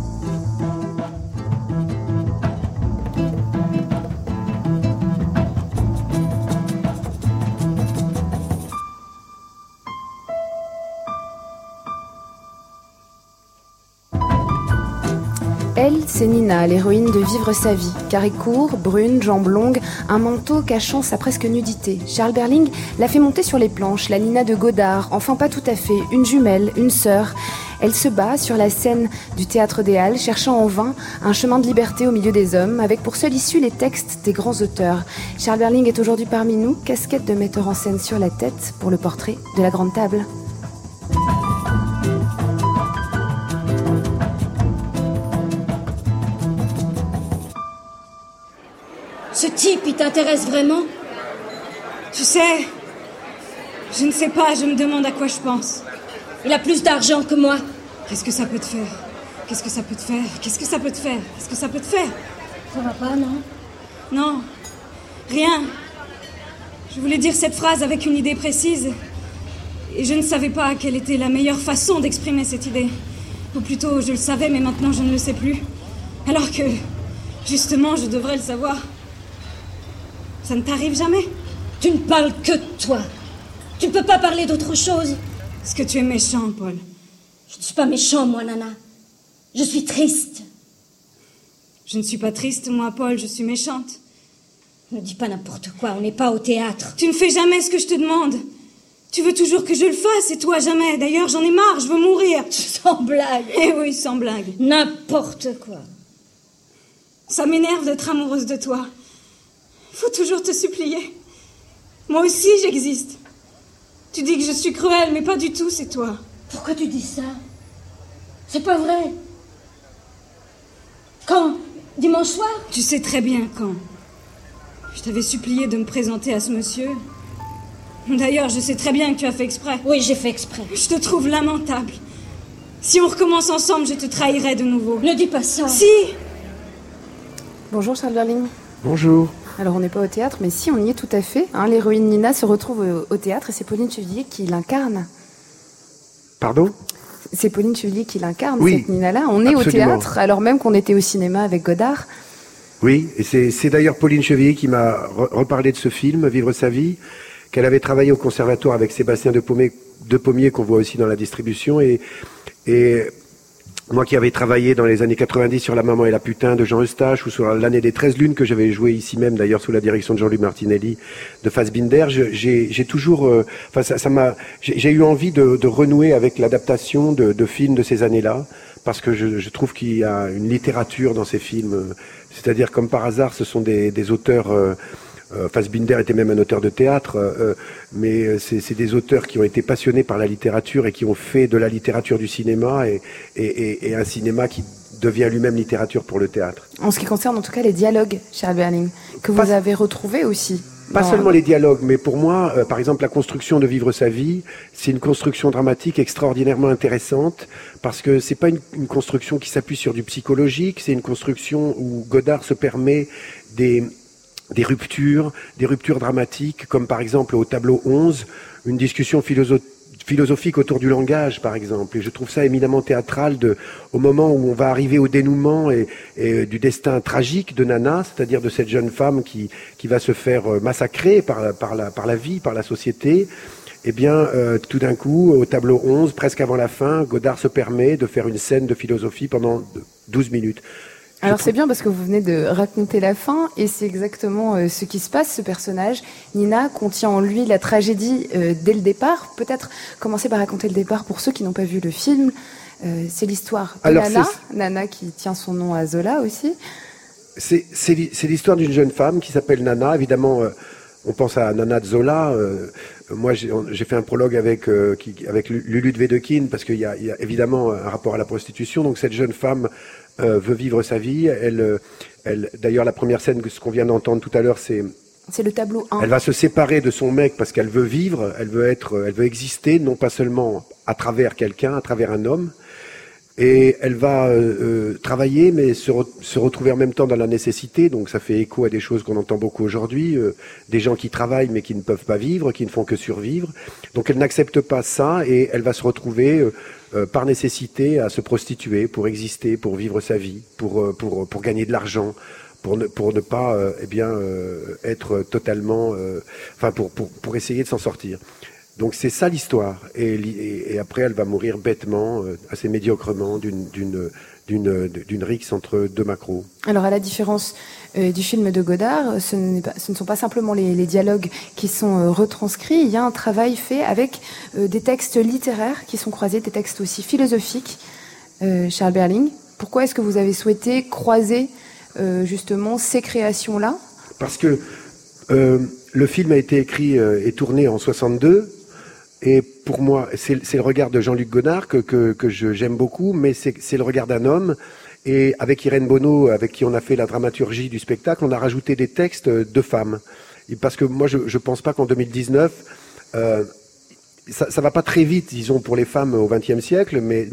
Elle, c'est Nina, l'héroïne de Vivre sa vie. Carré court, brune, jambes longues, un manteau cachant sa presque nudité. Charles Berling l'a fait monter sur les planches, la Nina de Godard, enfin pas tout à fait, une jumelle, une sœur. Elle se bat sur la scène du Théâtre des Halles, cherchant en vain un chemin de liberté au milieu des hommes, avec pour seule issue les textes des grands auteurs. Charles Berling est aujourd'hui parmi nous, casquette de metteur en scène sur la tête pour le portrait de la grande table. Ce type, il t'intéresse vraiment? Tu sais, je ne sais pas, je me demande à quoi je pense. Il a plus d'argent que moi. Qu'est-ce que ça peut te faire? Qu'est-ce que ça peut te faire? Qu'est-ce que ça peut te faire? Qu'est-ce que ça peut te faire? Ça va pas, non? Non, rien. Je voulais dire cette phrase avec une idée précise. Et je ne savais pas quelle était la meilleure façon d'exprimer cette idée. Ou plutôt, je le savais, mais maintenant je ne le sais plus. Alors que, justement, je devrais le savoir. Ça ne t'arrive jamais? Tu ne parles que de toi. Tu ne peux pas parler d'autre chose. Est-ce que tu es méchant, Paul? Je ne suis pas méchant, moi, Nana. Je suis triste. Je ne suis pas triste, moi, Paul, je suis méchante. Ne dis pas n'importe quoi, on n'est pas au théâtre. Tu ne fais jamais ce que je te demande. Tu veux toujours que je le fasse, et toi, jamais. D'ailleurs, j'en ai marre, je veux mourir. Sans blague. Eh oui, sans blague. N'importe quoi. Ça m'énerve d'être amoureuse de toi. Faut toujours te supplier. Moi aussi, j'existe. Tu dis que je suis cruelle, mais pas du tout, c'est toi. Pourquoi tu dis ça? C'est pas vrai. Quand? Dimanche soir? Tu sais très bien quand. Je t'avais supplié de me présenter à ce monsieur. D'ailleurs, je sais très bien que tu as fait exprès. Oui, j'ai fait exprès. Je te trouve lamentable. Si on recommence ensemble, je te trahirai de nouveau. Ne dis pas ça. Si. Bonjour Charles Berling. Bonjour. Alors on n'est pas au théâtre, mais si, on y est tout à fait. L'héroïne Nina se retrouve au théâtre et c'est Pauline Chevillier qui l'incarne. Pardon? C'est Pauline Chevillier qui l'incarne, oui, cette Nina-là. On est absolument. au théâtre, alors même qu'on était au cinéma avec Godard. Oui, et c'est d'ailleurs Pauline Chevillier qui m'a reparlé de ce film, Vivre sa vie, qu'elle avait travaillé au conservatoire avec Sébastien de Pommier qu'on voit aussi dans la distribution, et moi qui avais travaillé dans les années 90 sur La Maman et la Putain de Jean Eustache, ou sur L'année des 13 lunes que j'avais joué ici même d'ailleurs sous la direction de Jean-Louis Martinelli de Fassbinder, j'ai toujours, j'ai eu envie de renouer avec l'adaptation de films de ces années-là, parce que je trouve qu'il y a une littérature dans ces films, c'est-à-dire comme par hasard ce sont des auteurs. Fassbinder était même un auteur de théâtre, mais c'est des auteurs qui ont été passionnés par la littérature et qui ont fait de la littérature du cinéma et un cinéma qui devient lui-même littérature pour le théâtre. En ce qui concerne en tout cas les dialogues, Charles Berling, que vous avez retrouvés aussi. Pas seulement les dialogues, mais pour moi, par exemple, la construction de Vivre sa vie, c'est une construction dramatique extraordinairement intéressante, parce que c'est pas une construction qui s'appuie sur du psychologique, c'est une construction où Godard se permet des ruptures dramatiques, comme par exemple au tableau 11, une discussion philosophique autour du langage, par exemple. Et je trouve ça éminemment théâtral au moment où on va arriver au dénouement et du destin tragique de Nana, c'est-à-dire de cette jeune femme qui va se faire massacrer par la vie, par la société. Eh bien, tout d'un coup, au tableau 11, presque avant la fin, Godard se permet de faire une scène de philosophie pendant 12 minutes. Alors c'est bien parce que vous venez de raconter la fin et c'est exactement ce qui se passe. Ce personnage, Nina, contient en lui la tragédie dès le départ. Peut-être commencer par raconter le départ pour ceux qui n'ont pas vu le film. C'est l'histoire de Nana qui tient son nom à Zola aussi. C'est l'histoire d'une jeune femme qui s'appelle Nana. Évidemment, on pense à Nana de Zola. Moi, j'ai fait un prologue avec Lulu de Wedekind parce qu'il y a évidemment un rapport à la prostitution. Donc cette jeune femme veut vivre sa vie. D'ailleurs, la première scène, ce qu'on vient d'entendre tout à l'heure, c'est le tableau 1. Elle va se séparer de son mec parce qu'elle veut vivre, elle veut exister, non pas seulement à travers quelqu'un, à travers un homme. Et elle va travailler, mais se retrouver en même temps dans la nécessité. Donc ça fait écho à des choses qu'on entend beaucoup aujourd'hui. Des gens qui travaillent mais qui ne peuvent pas vivre, qui ne font que survivre. Donc elle n'accepte pas ça et elle va se retrouver par nécessité à se prostituer pour exister, pour vivre sa vie, pour gagner de l'argent, pour ne pas être totalement, pour essayer de s'en sortir. Donc c'est ça l'histoire, et après elle va mourir bêtement, assez médiocrement, d'une rixe entre deux macros. Alors à la différence du film de Godard, ce ne sont pas simplement les dialogues qui sont retranscrits, il y a un travail fait avec des textes littéraires qui sont croisés, des textes aussi philosophiques. Charles Berling, pourquoi est-ce que vous avez souhaité croiser justement ces créations-là ? Parce que le film a été écrit et tourné en 62. Et pour moi, c'est le regard de Jean-Luc Godard que j'aime beaucoup, mais c'est le regard d'un homme. Et avec Irène Bono, avec qui on a fait la dramaturgie du spectacle, on a rajouté des textes de femmes. Et parce que moi, je pense pas qu'en 2019, ça va pas très vite, disons, pour les femmes au XXe siècle, mais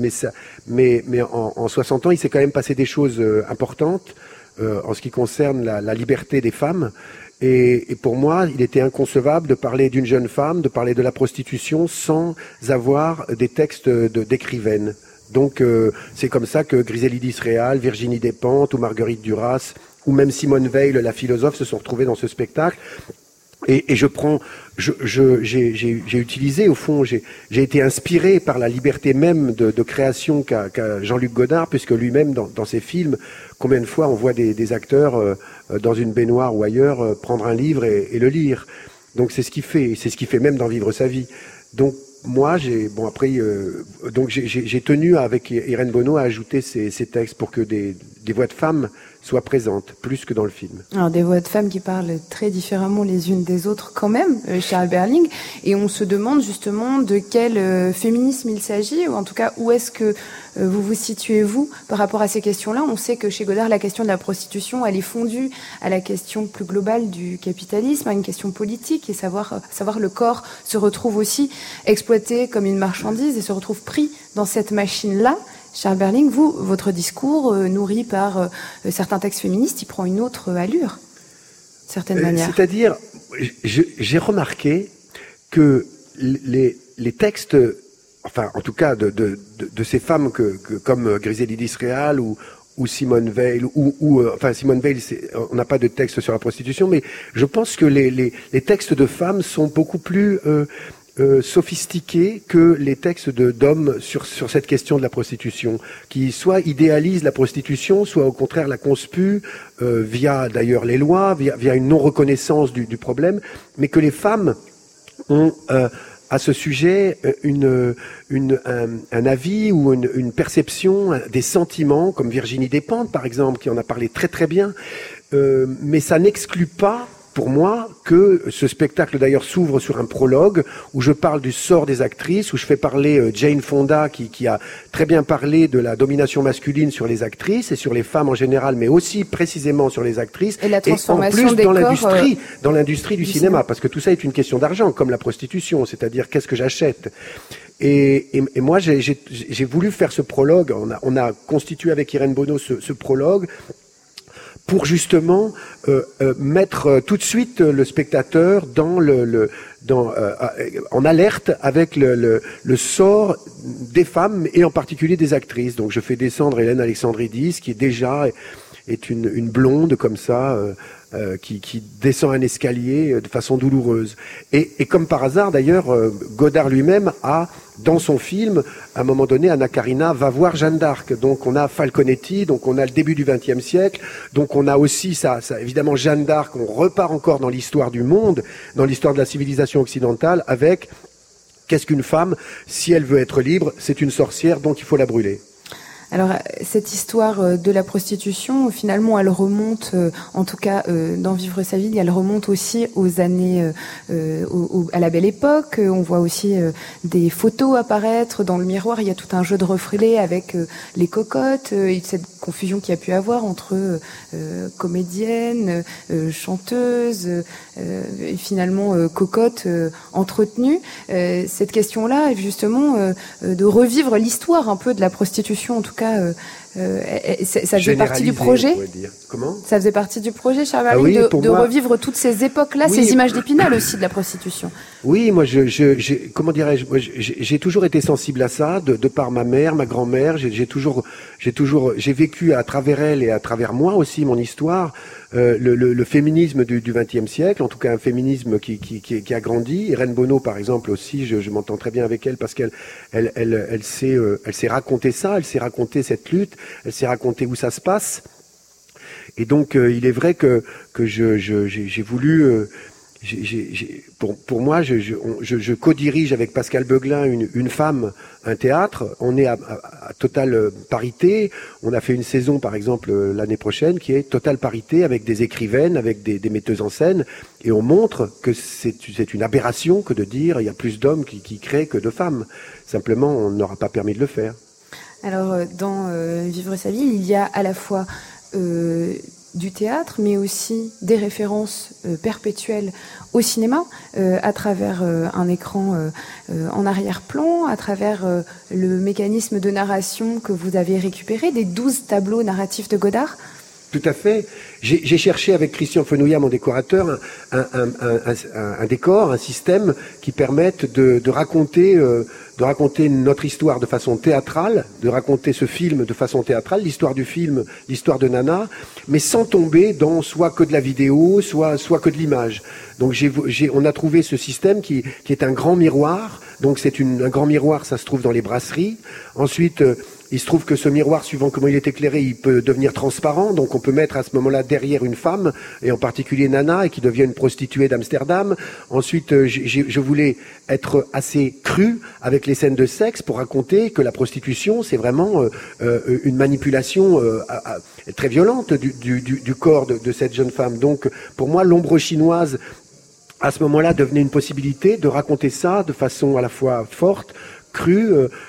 en 60 ans, il s'est quand même passé des choses importantes en ce qui concerne la liberté des femmes. Et pour moi, il était inconcevable de parler d'une jeune femme, de parler de la prostitution sans avoir des textes d'écrivaines. Donc c'est comme ça que Griselidis Réal, Virginie Despentes ou Marguerite Duras ou même Simone Veil, la philosophe, se sont retrouvées dans ce spectacle. Et j'ai utilisé, au fond, j'ai été inspiré par la liberté même de création qu'a Jean-Luc Godard, puisque lui-même, dans ses films, combien de fois on voit des acteurs dans une baignoire ou ailleurs prendre un livre et le lire. Donc c'est ce qu'il fait même dans Vivre sa vie. Donc moi, j'ai tenu avec Irène Bono à ajouter ces textes pour que des voix de femmes soient présentes, plus que dans le film. Alors des voix de femmes qui parlent très différemment les unes des autres quand même, Charles Berling, et on se demande justement de quel féminisme il s'agit, ou en tout cas où est-ce que vous vous situez vous par rapport à ces questions-là. On sait que chez Godard, la question de la prostitution, elle est fondue à la question plus globale du capitalisme, à une question politique, et savoir le corps se retrouve aussi exploité comme une marchandise et se retrouve pris dans cette machine-là. Charles Berling, votre discours nourri par certains textes féministes, il prend une autre allure, d'une certaine manière. C'est-à-dire, j'ai remarqué que les textes, enfin, en tout cas, de ces femmes comme Griselidis Réal ou Simone Veil, enfin Simone Veil, on n'a pas de texte sur la prostitution, mais je pense que les textes de femmes sont beaucoup plus sophistiqués que les textes d'hommes sur cette question de la prostitution, qui soit idéalisent la prostitution, soit au contraire la conspuent via d'ailleurs les lois, via une non-reconnaissance du problème, mais que les femmes ont à ce sujet un avis ou une perception, des sentiments, comme Virginie Despentes par exemple, qui en a parlé très très bien, mais ça n'exclut pas pour moi que ce spectacle d'ailleurs s'ouvre sur un prologue où je parle du sort des actrices, où je fais parler Jane Fonda qui a très bien parlé de la domination masculine sur les actrices et sur les femmes en général, mais aussi précisément sur les actrices, et la transformation en plus des dans l'industrie du cinéma, parce que tout ça est une question d'argent, comme la prostitution, c'est-à-dire qu'est-ce que j'achète. Et moi j'ai voulu faire ce prologue, on a constitué avec Irène Bono ce prologue, pour justement mettre tout de suite le spectateur en alerte avec le sort des femmes et en particulier des actrices. Donc je fais descendre Hélène Alexandridis, qui déjà est une blonde comme ça, qui descend un escalier de façon douloureuse. Et comme par hasard d'ailleurs, Godard lui-même a, dans son film, à un moment donné, Anna Karina va voir Jeanne d'Arc. Donc on a Falconetti, donc on a le début du XXe siècle, donc on a aussi ça évidemment Jeanne d'Arc, on repart encore dans l'histoire du monde, dans l'histoire de la civilisation occidentale, avec qu'est-ce qu'une femme, si elle veut être libre, c'est une sorcière, donc il faut la brûler. Alors, cette histoire de la prostitution, finalement, elle remonte, en tout cas dans Vivre sa vie, elle remonte aussi aux années, à la Belle Époque. On voit aussi des photos apparaître dans le miroir. Il y a tout un jeu de reflets avec les cocottes, et cette confusion qu'il y a pu avoir entre comédienne, chanteuse, et finalement cocotte entretenue. Cette question-là, justement, de revivre l'histoire un peu de la prostitution, en tout cas, ça faisait partie du projet. Comment ? Ça faisait partie du projet, Charles Berling, de revivre toutes ces époques-là, ces images d'Épinal aussi de la prostitution. Oui, moi, comment dirais-je, j'ai toujours été sensible à ça, de par ma mère, ma grand-mère. J'ai vécu à travers elle et à travers moi aussi mon histoire. Le féminisme du XXe siècle, en tout cas un féminisme qui a grandi. Irène Bono, par exemple, aussi, je m'entends très bien avec elle parce qu'elle s'est raconté ça, elle s'est raconté cette lutte, elle s'est raconté où ça se passe. Et donc, il est vrai que j'ai voulu... pour moi, je co-dirige avec Pascal Beuglin une femme, un théâtre. On est à totale parité. On a fait une saison, par exemple, l'année prochaine, qui est totale parité avec des écrivaines, avec des metteuses en scène. Et on montre que c'est une aberration que de dire il y a plus d'hommes qui créent que de femmes. Simplement, on n'aura pas permis de le faire. Alors, dans Vivre sa vie, il y a à la fois... du théâtre, mais aussi des références perpétuelles au cinéma, à travers un écran en arrière-plan, à travers le mécanisme de narration que vous avez récupéré, des 12 tableaux narratifs de Godard. Tout à fait. J'ai cherché avec Christian Fenouillat, mon décorateur, un décor, un système qui permette de raconter notre histoire de façon théâtrale, de raconter ce film de façon théâtrale, l'histoire du film, l'histoire de Nana, mais sans tomber dans soit que de la vidéo, soit que de l'image. Donc on a trouvé ce système qui est un grand miroir. Donc un grand miroir, ça se trouve dans les brasseries. Ensuite, il se trouve que ce miroir, suivant comment il est éclairé, il peut devenir transparent. Donc on peut mettre à ce moment-là derrière une femme, et en particulier Nana, et qui devient une prostituée d'Amsterdam. Ensuite, je voulais être assez cru avec les scènes de sexe pour raconter que la prostitution, c'est vraiment une manipulation très violente du corps de cette jeune femme. Donc pour moi, l'ombre chinoise, à ce moment-là, devenait une possibilité de raconter ça de façon à la fois forte, crue,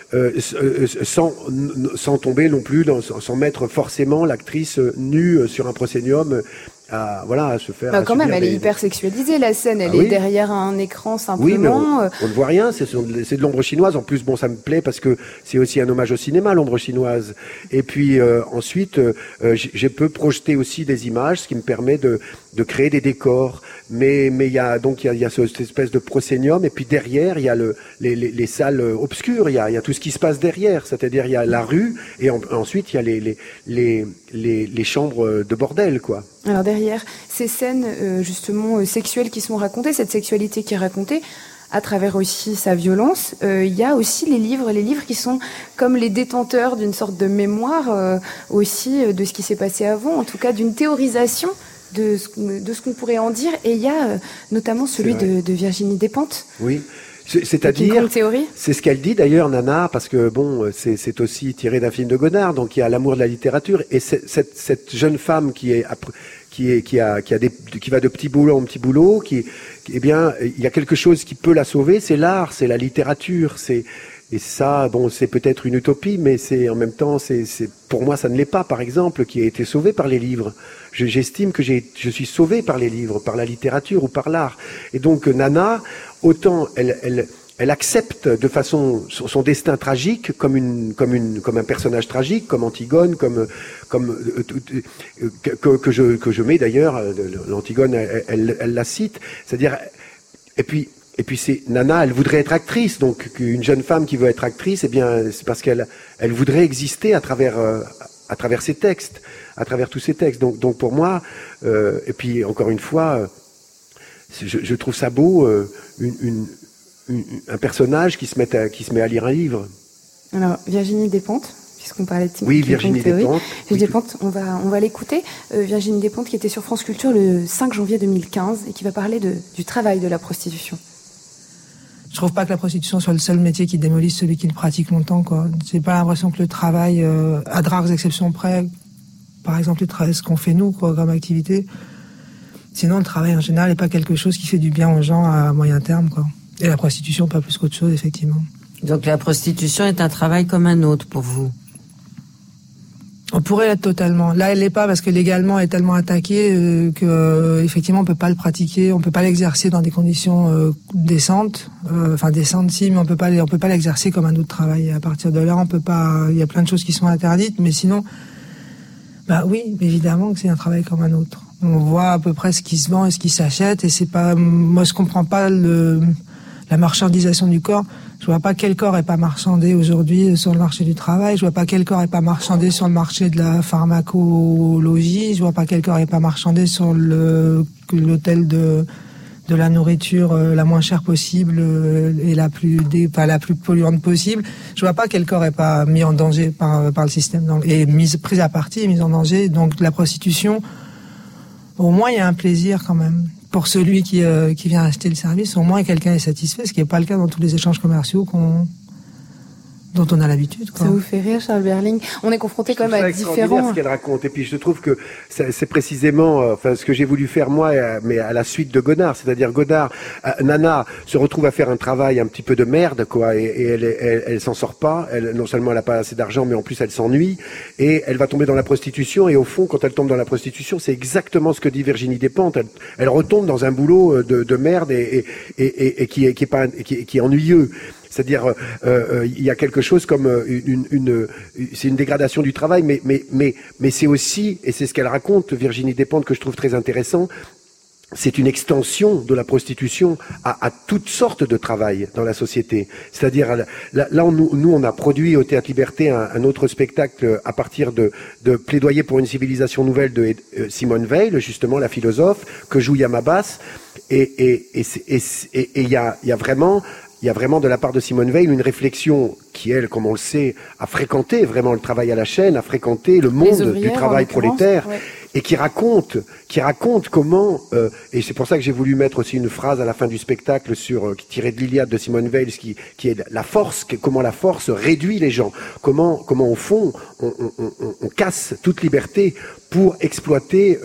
sans tomber non plus, sans mettre forcément l'actrice nue sur un proscénium à se faire... quand même, elle est hyper sexualisée, la scène. Elle est derrière un écran, simplement. Oui, mais on ne voit rien. C'est de l'ombre chinoise. En plus, ça me plaît parce que c'est aussi un hommage au cinéma, l'ombre chinoise. Et puis, ensuite, je peux projeter aussi des images, ce qui me permet de créer des décors. Mais il y a cette espèce de proscénium. Et puis derrière, il y a les salles obscures. Il y a tout ce qui se passe derrière. C'est-à-dire, il y a la rue. Et ensuite, il y a les chambres de bordel, quoi. Alors derrière ces scènes justement sexuelles qui sont racontées, cette sexualité qui est racontée à travers aussi sa violence, il y a aussi les livres qui sont comme les détenteurs d'une sorte de mémoire aussi de ce qui s'est passé avant, en tout cas d'une théorisation de ce qu'on pourrait en dire. Et il y a notamment celui de Virginie Despentes. Oui. C'est-à-dire, c'est ce qu'elle dit d'ailleurs, Nana, parce que c'est aussi tiré d'un film de Godard, donc il y a l'amour de la littérature, et cette jeune femme qui va de petit boulot en petit boulot, eh bien, il y a quelque chose qui peut la sauver, c'est l'art, c'est la littérature, et ça, c'est peut-être une utopie, mais en même temps, pour moi, ça ne l'est pas, par exemple, qui a été sauvé par les livres. J'estime que je suis sauvé par les livres, par la littérature ou par l'art. Et donc, Nana, autant elle accepte de façon son destin tragique comme un personnage tragique, comme Antigone, que je mets d'ailleurs. L'Antigone, elle la cite, c'est-à-dire, et puis c'est Nana, elle voudrait être actrice, donc une jeune femme qui veut être actrice, eh bien c'est parce qu'elle voudrait exister à travers ces textes, à travers tous ces textes. Donc pour moi, et puis encore une fois, je trouve ça beau, un personnage qui se met à lire un livre. Alors Virginie Despentes, puisqu'on parlait de oui, Virginie Despentes. Despentes, on va l'écouter. Virginie Despentes qui était sur France Culture le 5 janvier 2015 et qui va parler du travail de la prostitution. Je trouve pas que la prostitution soit le seul métier qui démolisse celui qui le pratique longtemps, quoi. J'ai pas l'impression que le travail, à de rares exceptions près, par exemple ce qu'on fait nous, quoi, comme activité. Sinon, le travail en général n'est pas quelque chose qui fait du bien aux gens à moyen terme, quoi. Et la prostitution, pas plus qu'autre chose, effectivement. Donc la prostitution est un travail comme un autre pour vous? On pourrait l'être totalement. Là, elle l'est pas parce que légalement, elle est tellement attaquée que effectivement, on peut pas le pratiquer, on peut pas l'exercer dans des conditions décentes. Enfin, décentes si, mais on peut pas l'exercer comme un autre travail. Et à partir de là, on peut pas. Il y a plein de choses qui sont interdites, mais sinon, bah oui, évidemment que c'est un travail comme un autre. On voit à peu près ce qui se vend et ce qui s'achète, et c'est pas. Moi, je comprends pas la marchandisation du corps. Je vois pas quel corps est pas marchandé aujourd'hui sur le marché du travail. Je vois pas quel corps est pas marchandé sur le marché de la pharmacologie. Je vois pas quel corps est pas marchandé sur l'hôtel de la nourriture la moins chère possible et la plus polluante possible. Je vois pas quel corps est pas mis en danger par le système et pris à partie et mis en danger. Donc la prostitution, au moins il y a un plaisir quand même. Pour celui qui vient acheter le service, au moins quelqu'un est satisfait, ce qui n'est pas le cas dans tous les échanges commerciaux dont on a l'habitude, quoi. Ça vous fait rire, Charles Berling? On est confronté quand même à différents. Ce qu'elle raconte. Et puis je trouve que c'est précisément, ce que j'ai voulu faire moi, mais à la suite de Godard. C'est-à-dire Godard, Nana se retrouve à faire un travail un petit peu de merde, quoi, et elle s'en sort pas. Non seulement elle a pas assez d'argent, mais en plus elle s'ennuie, et elle va tomber dans la prostitution. Et au fond, quand elle tombe dans la prostitution, c'est exactement ce que dit Virginie Despentes. Elle retombe dans un boulot de merde et qui est ennuyeux. C'est-à-dire, il y a quelque chose comme c'est une dégradation du travail, mais c'est aussi, et c'est ce qu'elle raconte, Virginie Despentes, que je trouve très intéressant, c'est une extension de la prostitution à toutes sortes de travail dans la société. C'est-à-dire, là nous, on a produit au Théâtre Liberté un autre spectacle à partir de Plaidoyer pour une civilisation nouvelle de Simone Veil, justement, la philosophe, que joue Yamabas, et il y a vraiment de la part de Simone Veil une réflexion qui, elle, comme on le sait, a fréquenté vraiment le travail à la chaîne, a fréquenté le monde du travail prolétaire, ouais. Et qui raconte comment, et c'est pour ça que j'ai voulu mettre aussi une phrase à la fin du spectacle tirée de l'Iliade de Simone Veil, qui est la force, comment la force réduit les gens, comment au fond on casse toute liberté pour exploiter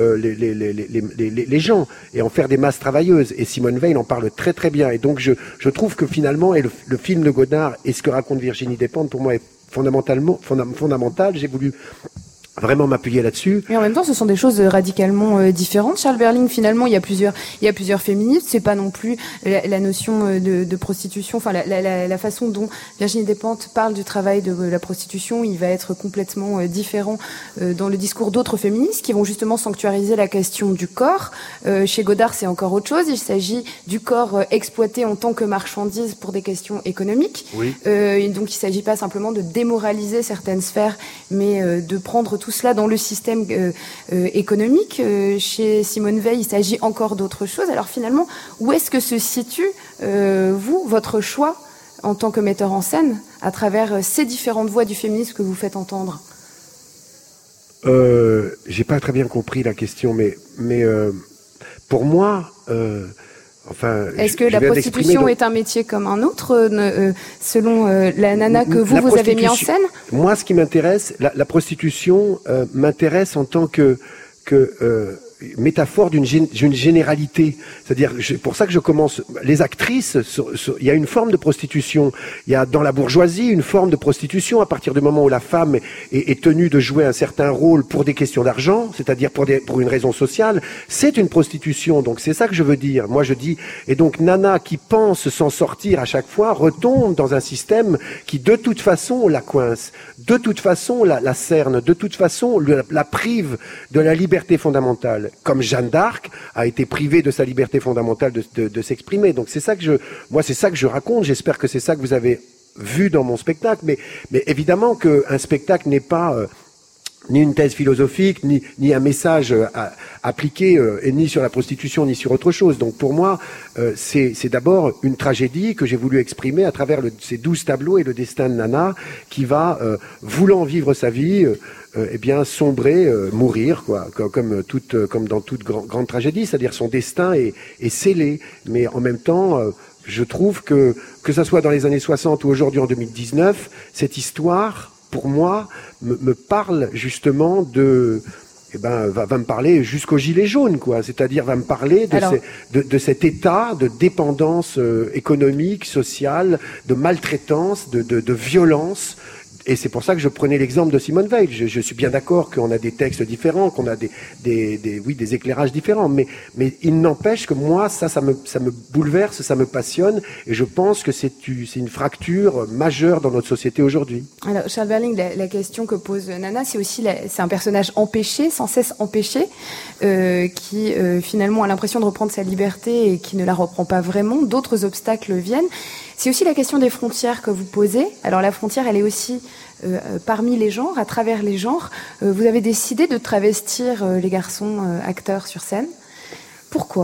les gens et en faire des masses travailleuses. Et Simone Veil en parle très très bien. Et donc je trouve que finalement, et le film de Godard et ce que raconte Virginie Despentes pour moi est fondamental. J'ai voulu vraiment m'appuyer là-dessus. Et en même temps, ce sont des choses radicalement différentes. Charles Berling, finalement, il y a plusieurs féministes. C'est pas non plus la notion de prostitution. Enfin, la façon dont Virginie Despentes parle du travail de la prostitution, il va être complètement différent dans le discours d'autres féministes qui vont justement sanctuariser la question du corps. Chez Godard, c'est encore autre chose. Il s'agit du corps exploité en tant que marchandise pour des questions économiques. Oui. Et donc, il s'agit pas simplement de démoraliser certaines sphères, mais de prendre tout cela dans le système économique. Chez Simone Veil, il s'agit encore d'autre chose. Alors finalement, où est-ce que se situe, votre choix en tant que metteur en scène à travers ces différentes voix du féminisme que vous faites entendre? J'ai pas très bien compris la question, mais pour moi... est-ce que la prostitution est un métier comme un autre, selon la nana que vous avez mis en scène? Moi, ce qui m'intéresse, la prostitution m'intéresse en tant que métaphore d'une généralité. C'est-à-dire, pour ça que je commence. Les actrices, il y a une forme de prostitution. Il y a dans la bourgeoisie une forme de prostitution à partir du moment où la femme est tenue de jouer un certain rôle pour des questions d'argent, c'est-à-dire pour une raison sociale. C'est une prostitution. Donc c'est ça que je veux dire. Moi je dis, et donc Nana qui pense s'en sortir à chaque fois retombe dans un système qui de toute façon la coince, de toute façon la cerne, de toute façon la prive de la liberté fondamentale. Comme Jeanne d'Arc a été privée de sa liberté fondamentale de s'exprimer. Donc c'est ça que c'est ça que je raconte. J'espère que c'est ça que vous avez vu dans mon spectacle. Mais évidemment qu'un spectacle n'est pas ni une thèse philosophique, ni un message appliqué, et ni sur la prostitution, ni sur autre chose. Donc pour moi, c'est d'abord une tragédie que j'ai voulu exprimer à travers ces 12 tableaux et le destin de Nana qui va, voulant vivre sa vie, eh bien sombrer, mourir, quoi, comme dans toute grande tragédie, c'est-à-dire son destin est scellé. Mais en même temps, je trouve que ça soit dans les années 60 ou aujourd'hui en 2019, cette histoire, pour moi, me parle justement va me parler jusqu'au gilet jaune, quoi. C'est-à-dire va me parler de cet état de dépendance économique, sociale, de maltraitance, de violence. Et c'est pour ça que je prenais l'exemple de Simone Weil. Je suis bien d'accord qu'on a des textes différents, qu'on a des éclairages différents, mais il n'empêche que moi, ça me bouleverse, ça me passionne, et je pense que c'est une fracture majeure dans notre société aujourd'hui. Alors, Charles Berling, la question que pose Nana, c'est aussi, c'est un personnage empêché, sans cesse empêché, qui finalement a l'impression de reprendre sa liberté et qui ne la reprend pas vraiment. D'autres obstacles viennent. C'est aussi la question des frontières que vous posez. Alors la frontière, elle est aussi parmi les genres, à travers les genres. Vous avez décidé de travestir les garçons acteurs sur scène. Pourquoi ?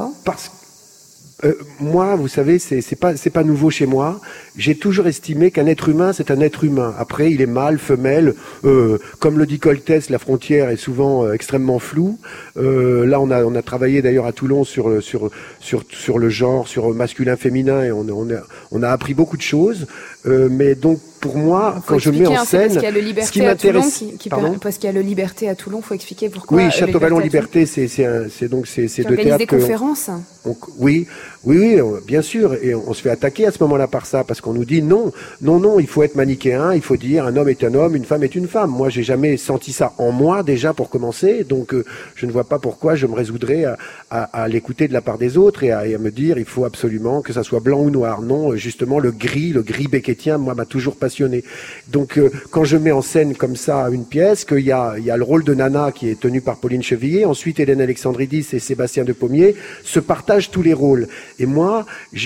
Parce que moi, vous savez, c'est pas nouveau chez moi. J'ai toujours estimé qu'un être humain, c'est un être humain. Après, il est mâle, femelle. Comme le dit Coltès, la frontière est souvent extrêmement floue. Là, on a travaillé d'ailleurs à Toulon sur le genre, sur masculin, féminin, et on a appris beaucoup de choses. Mais donc, pour moi, quand je mets en scène, ce qui m'intéresse, parce qu'il y a le Liberté à Toulon, faut expliquer pourquoi. Oui, Château-Vallon-Liberté, c'est deux théâtres. Des conférences. Oui, bien sûr, et on se fait attaquer à ce moment-là par ça, parce qu'on nous dit non, il faut être manichéen, il faut dire un homme est un homme, une femme est une femme. Moi, j'ai jamais senti ça en moi déjà pour commencer, donc je ne vois pas pourquoi je me résoudrais à l'écouter de la part des autres et à me dire il faut absolument que ça soit blanc ou noir. Non, justement le gris beckettien, moi, m'a toujours passionné. Donc quand je mets en scène comme ça une pièce, qu'il y a le rôle de Nana qui est tenu par Pauline Chevillier, ensuite Hélène Alexandridis et Sébastien de Pommier se partagent tous les rôles. Et moi,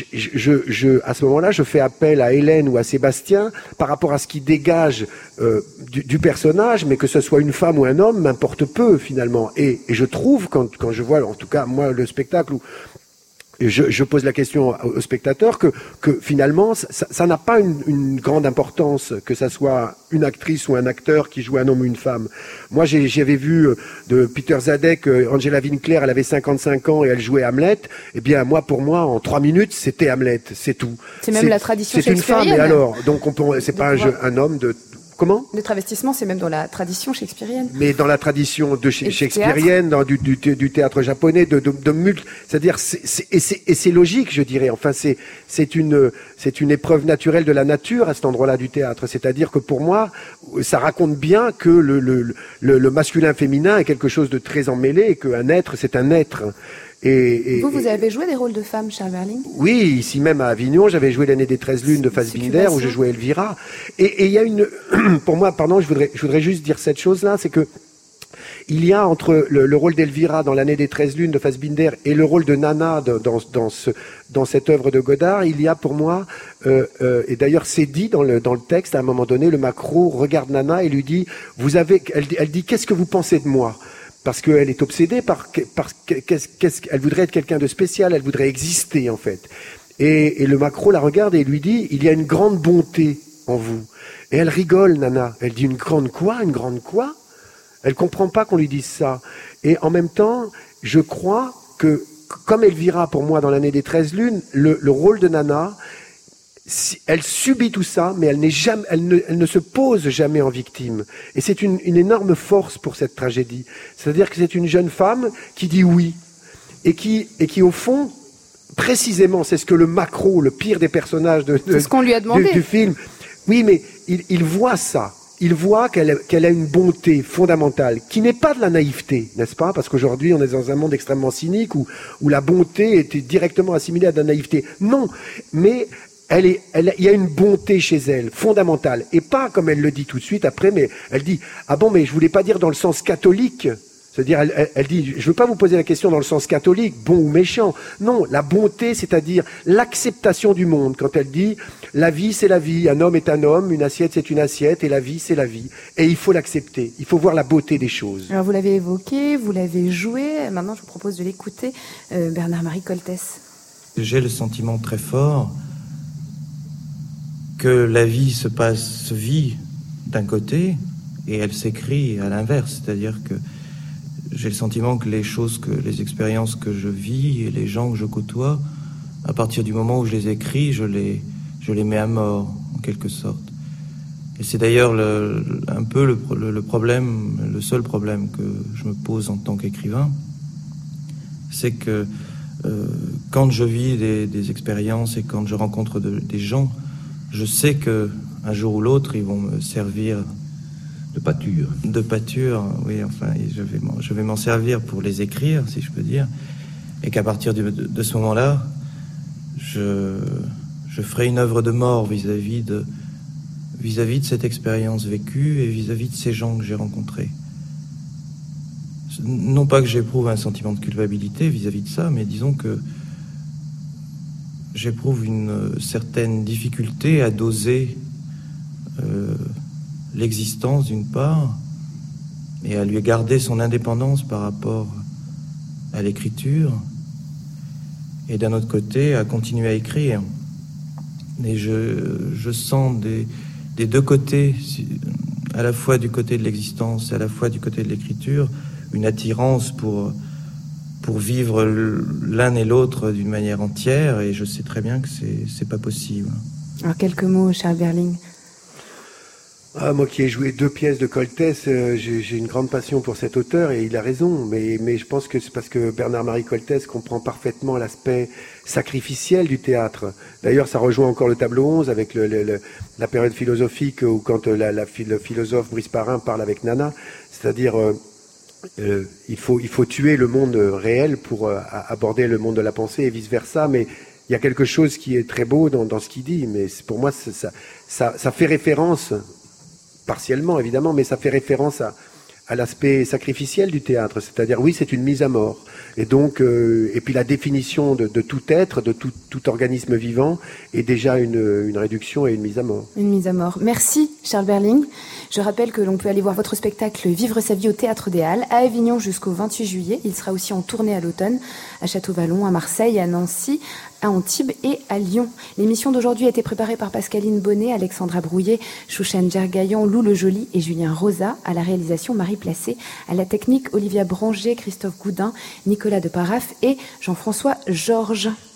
à ce moment-là, je fais appel à Hélène ou à Sébastien par rapport à ce qui dégage du personnage, mais que ce soit une femme ou un homme, m'importe peu finalement. Et je trouve, quand je vois, en tout cas moi, le spectacle où je pose la question aux spectateurs que finalement ça n'a pas une grande importance que ça soit une actrice ou un acteur qui joue un homme ou une femme. Moi j'avais vu de Peter Zadek, Angela Winkler, elle avait 55 ans et elle jouait Hamlet. Eh bien pour moi en 3 minutes c'était Hamlet, c'est tout. C'est même la tradition shakespearienne. C'est une femme, et alors donc c'est pas un homme de... Comment ? Le travestissement, c'est même dans la tradition shakespearienne. Mais dans la tradition shakespearienne, dans du théâtre japonais, c'est-à-dire, c'est logique, je dirais. Enfin, c'est une épreuve naturelle de la nature à cet endroit-là du théâtre. C'est-à-dire que pour moi, ça raconte bien que le masculin-féminin est quelque chose de très emmêlé et qu'un être, c'est un être. Vous avez joué des rôles de femmes, Charles Berling ? Oui, ici même à Avignon, j'avais joué l'année des 13 lunes de Fassbinder, où je jouais Elvira. Et il y a pour moi, pardon, je voudrais juste dire cette chose-là, c'est que il y a entre le rôle d'Elvira dans l'année des 13 lunes de Fassbinder et le rôle de Nana dans cette œuvre de Godard, il y a pour moi, et d'ailleurs c'est dit dans le texte, à un moment donné, le maquereau regarde Nana et lui dit, elle dit, qu'est-ce que vous pensez de moi ? Parce qu'elle est obsédée elle voudrait être quelqu'un de spécial, elle voudrait exister en fait. Et le maquereau la regarde et lui dit, il y a une grande bonté en vous. Et elle rigole, Nana. Elle dit, une grande quoi ? Elle comprend pas qu'on lui dise ça. Et en même temps, je crois que, comme Elvira pour moi dans l'année des 13 lunes, le rôle de Nana elle subit tout ça, mais elle ne se pose jamais en victime. Et c'est une énorme force pour cette tragédie. C'est-à-dire que c'est une jeune femme qui dit oui. Et qui au fond, précisément, c'est ce que le Macro, le pire des personnages c'est ce qu'on lui a demandé. Du film. Oui, mais il voit ça. Il voit qu'elle a une bonté fondamentale, qui n'est pas de la naïveté, n'est-ce pas? Parce qu'aujourd'hui, on est dans un monde extrêmement cynique où la bonté était directement assimilée à de la naïveté. Non, mais il y a une bonté chez elle, fondamentale. Et pas, comme elle le dit tout de suite après, mais elle dit, ah bon, mais je voulais pas dire dans le sens catholique. C'est-à-dire, elle dit, je veux pas vous poser la question dans le sens catholique, bon ou méchant. Non, la bonté, c'est-à-dire l'acceptation du monde. Quand elle dit, la vie, c'est la vie, un homme est un homme, une assiette, c'est une assiette, et la vie, c'est la vie. Et il faut l'accepter. Il faut voir la beauté des choses. Alors, vous l'avez évoqué, vous l'avez joué. Maintenant, je vous propose de l'écouter. Bernard-Marie Coltès. J'ai le sentiment très fort que la vie se vit d'un côté, et elle s'écrit à l'inverse. C'est-à-dire que j'ai le sentiment que les expériences que je vis et les gens que je côtoie, à partir du moment où je les écris, je les mets à mort, en quelque sorte. Et c'est d'ailleurs un peu le problème, le seul problème que je me pose en tant qu'écrivain, c'est que quand je vis des expériences et quand je rencontre des gens, je sais que un jour ou l'autre, ils vont me servir de pâture, oui, enfin, je vais m'en servir pour les écrire, si je peux dire, et qu'à partir de ce moment-là, je ferai une œuvre de mort vis-à-vis de cette expérience vécue et vis-à-vis de ces gens que j'ai rencontrés. Non pas que j'éprouve un sentiment de culpabilité vis-à-vis de ça, mais disons que j'éprouve une certaine difficulté à doser l'existence d'une part, et à lui garder son indépendance par rapport à l'écriture, et d'un autre côté à continuer à écrire. Et je sens des deux côtés, à la fois du côté de l'existence et à la fois du côté de l'écriture, une attirance pour vivre l'un et l'autre d'une manière entière, et je sais très bien que c'est pas possible. Alors quelques mots, Charles Berling. Moi qui ai joué 2 pièces de Coltès, j'ai une grande passion pour cet auteur et il a raison, mais je pense que c'est parce que Bernard-Marie Coltès comprend parfaitement l'aspect sacrificiel du théâtre. D'ailleurs, ça rejoint encore le tableau 11 avec la période philosophique où quand le philosophe Brice Parrain parle avec Nana, c'est-à-dire il faut tuer le monde réel pour aborder le monde de la pensée et vice-versa, mais il y a quelque chose qui est très beau dans ce qu'il dit, mais pour moi ça fait référence, partiellement évidemment, mais ça fait référence à l'aspect sacrificiel du théâtre, c'est-à-dire oui, c'est une mise à mort. Et donc, et puis la définition de tout être, de tout organisme vivant, est déjà une réduction et une mise à mort. Une mise à mort. Merci Charles Berling. Je rappelle que l'on peut aller voir votre spectacle Vivre sa vie au Théâtre des Halles, à Avignon jusqu'au 28 juillet. Il sera aussi en tournée à l'automne, à Château-Vallon, à Marseille, à Nancy, à Antibes et à Lyon. L'émission d'aujourd'hui a été préparée par Pascaline Bonnet, Alexandra Brouillet, Chouchane Djergayan, Lou Le Joly et Julien Rosa. À la réalisation, Marie Placé. À la technique, Olivia Branger, Christophe Goudin, Nicolas de Paraf et Jean-François Georges.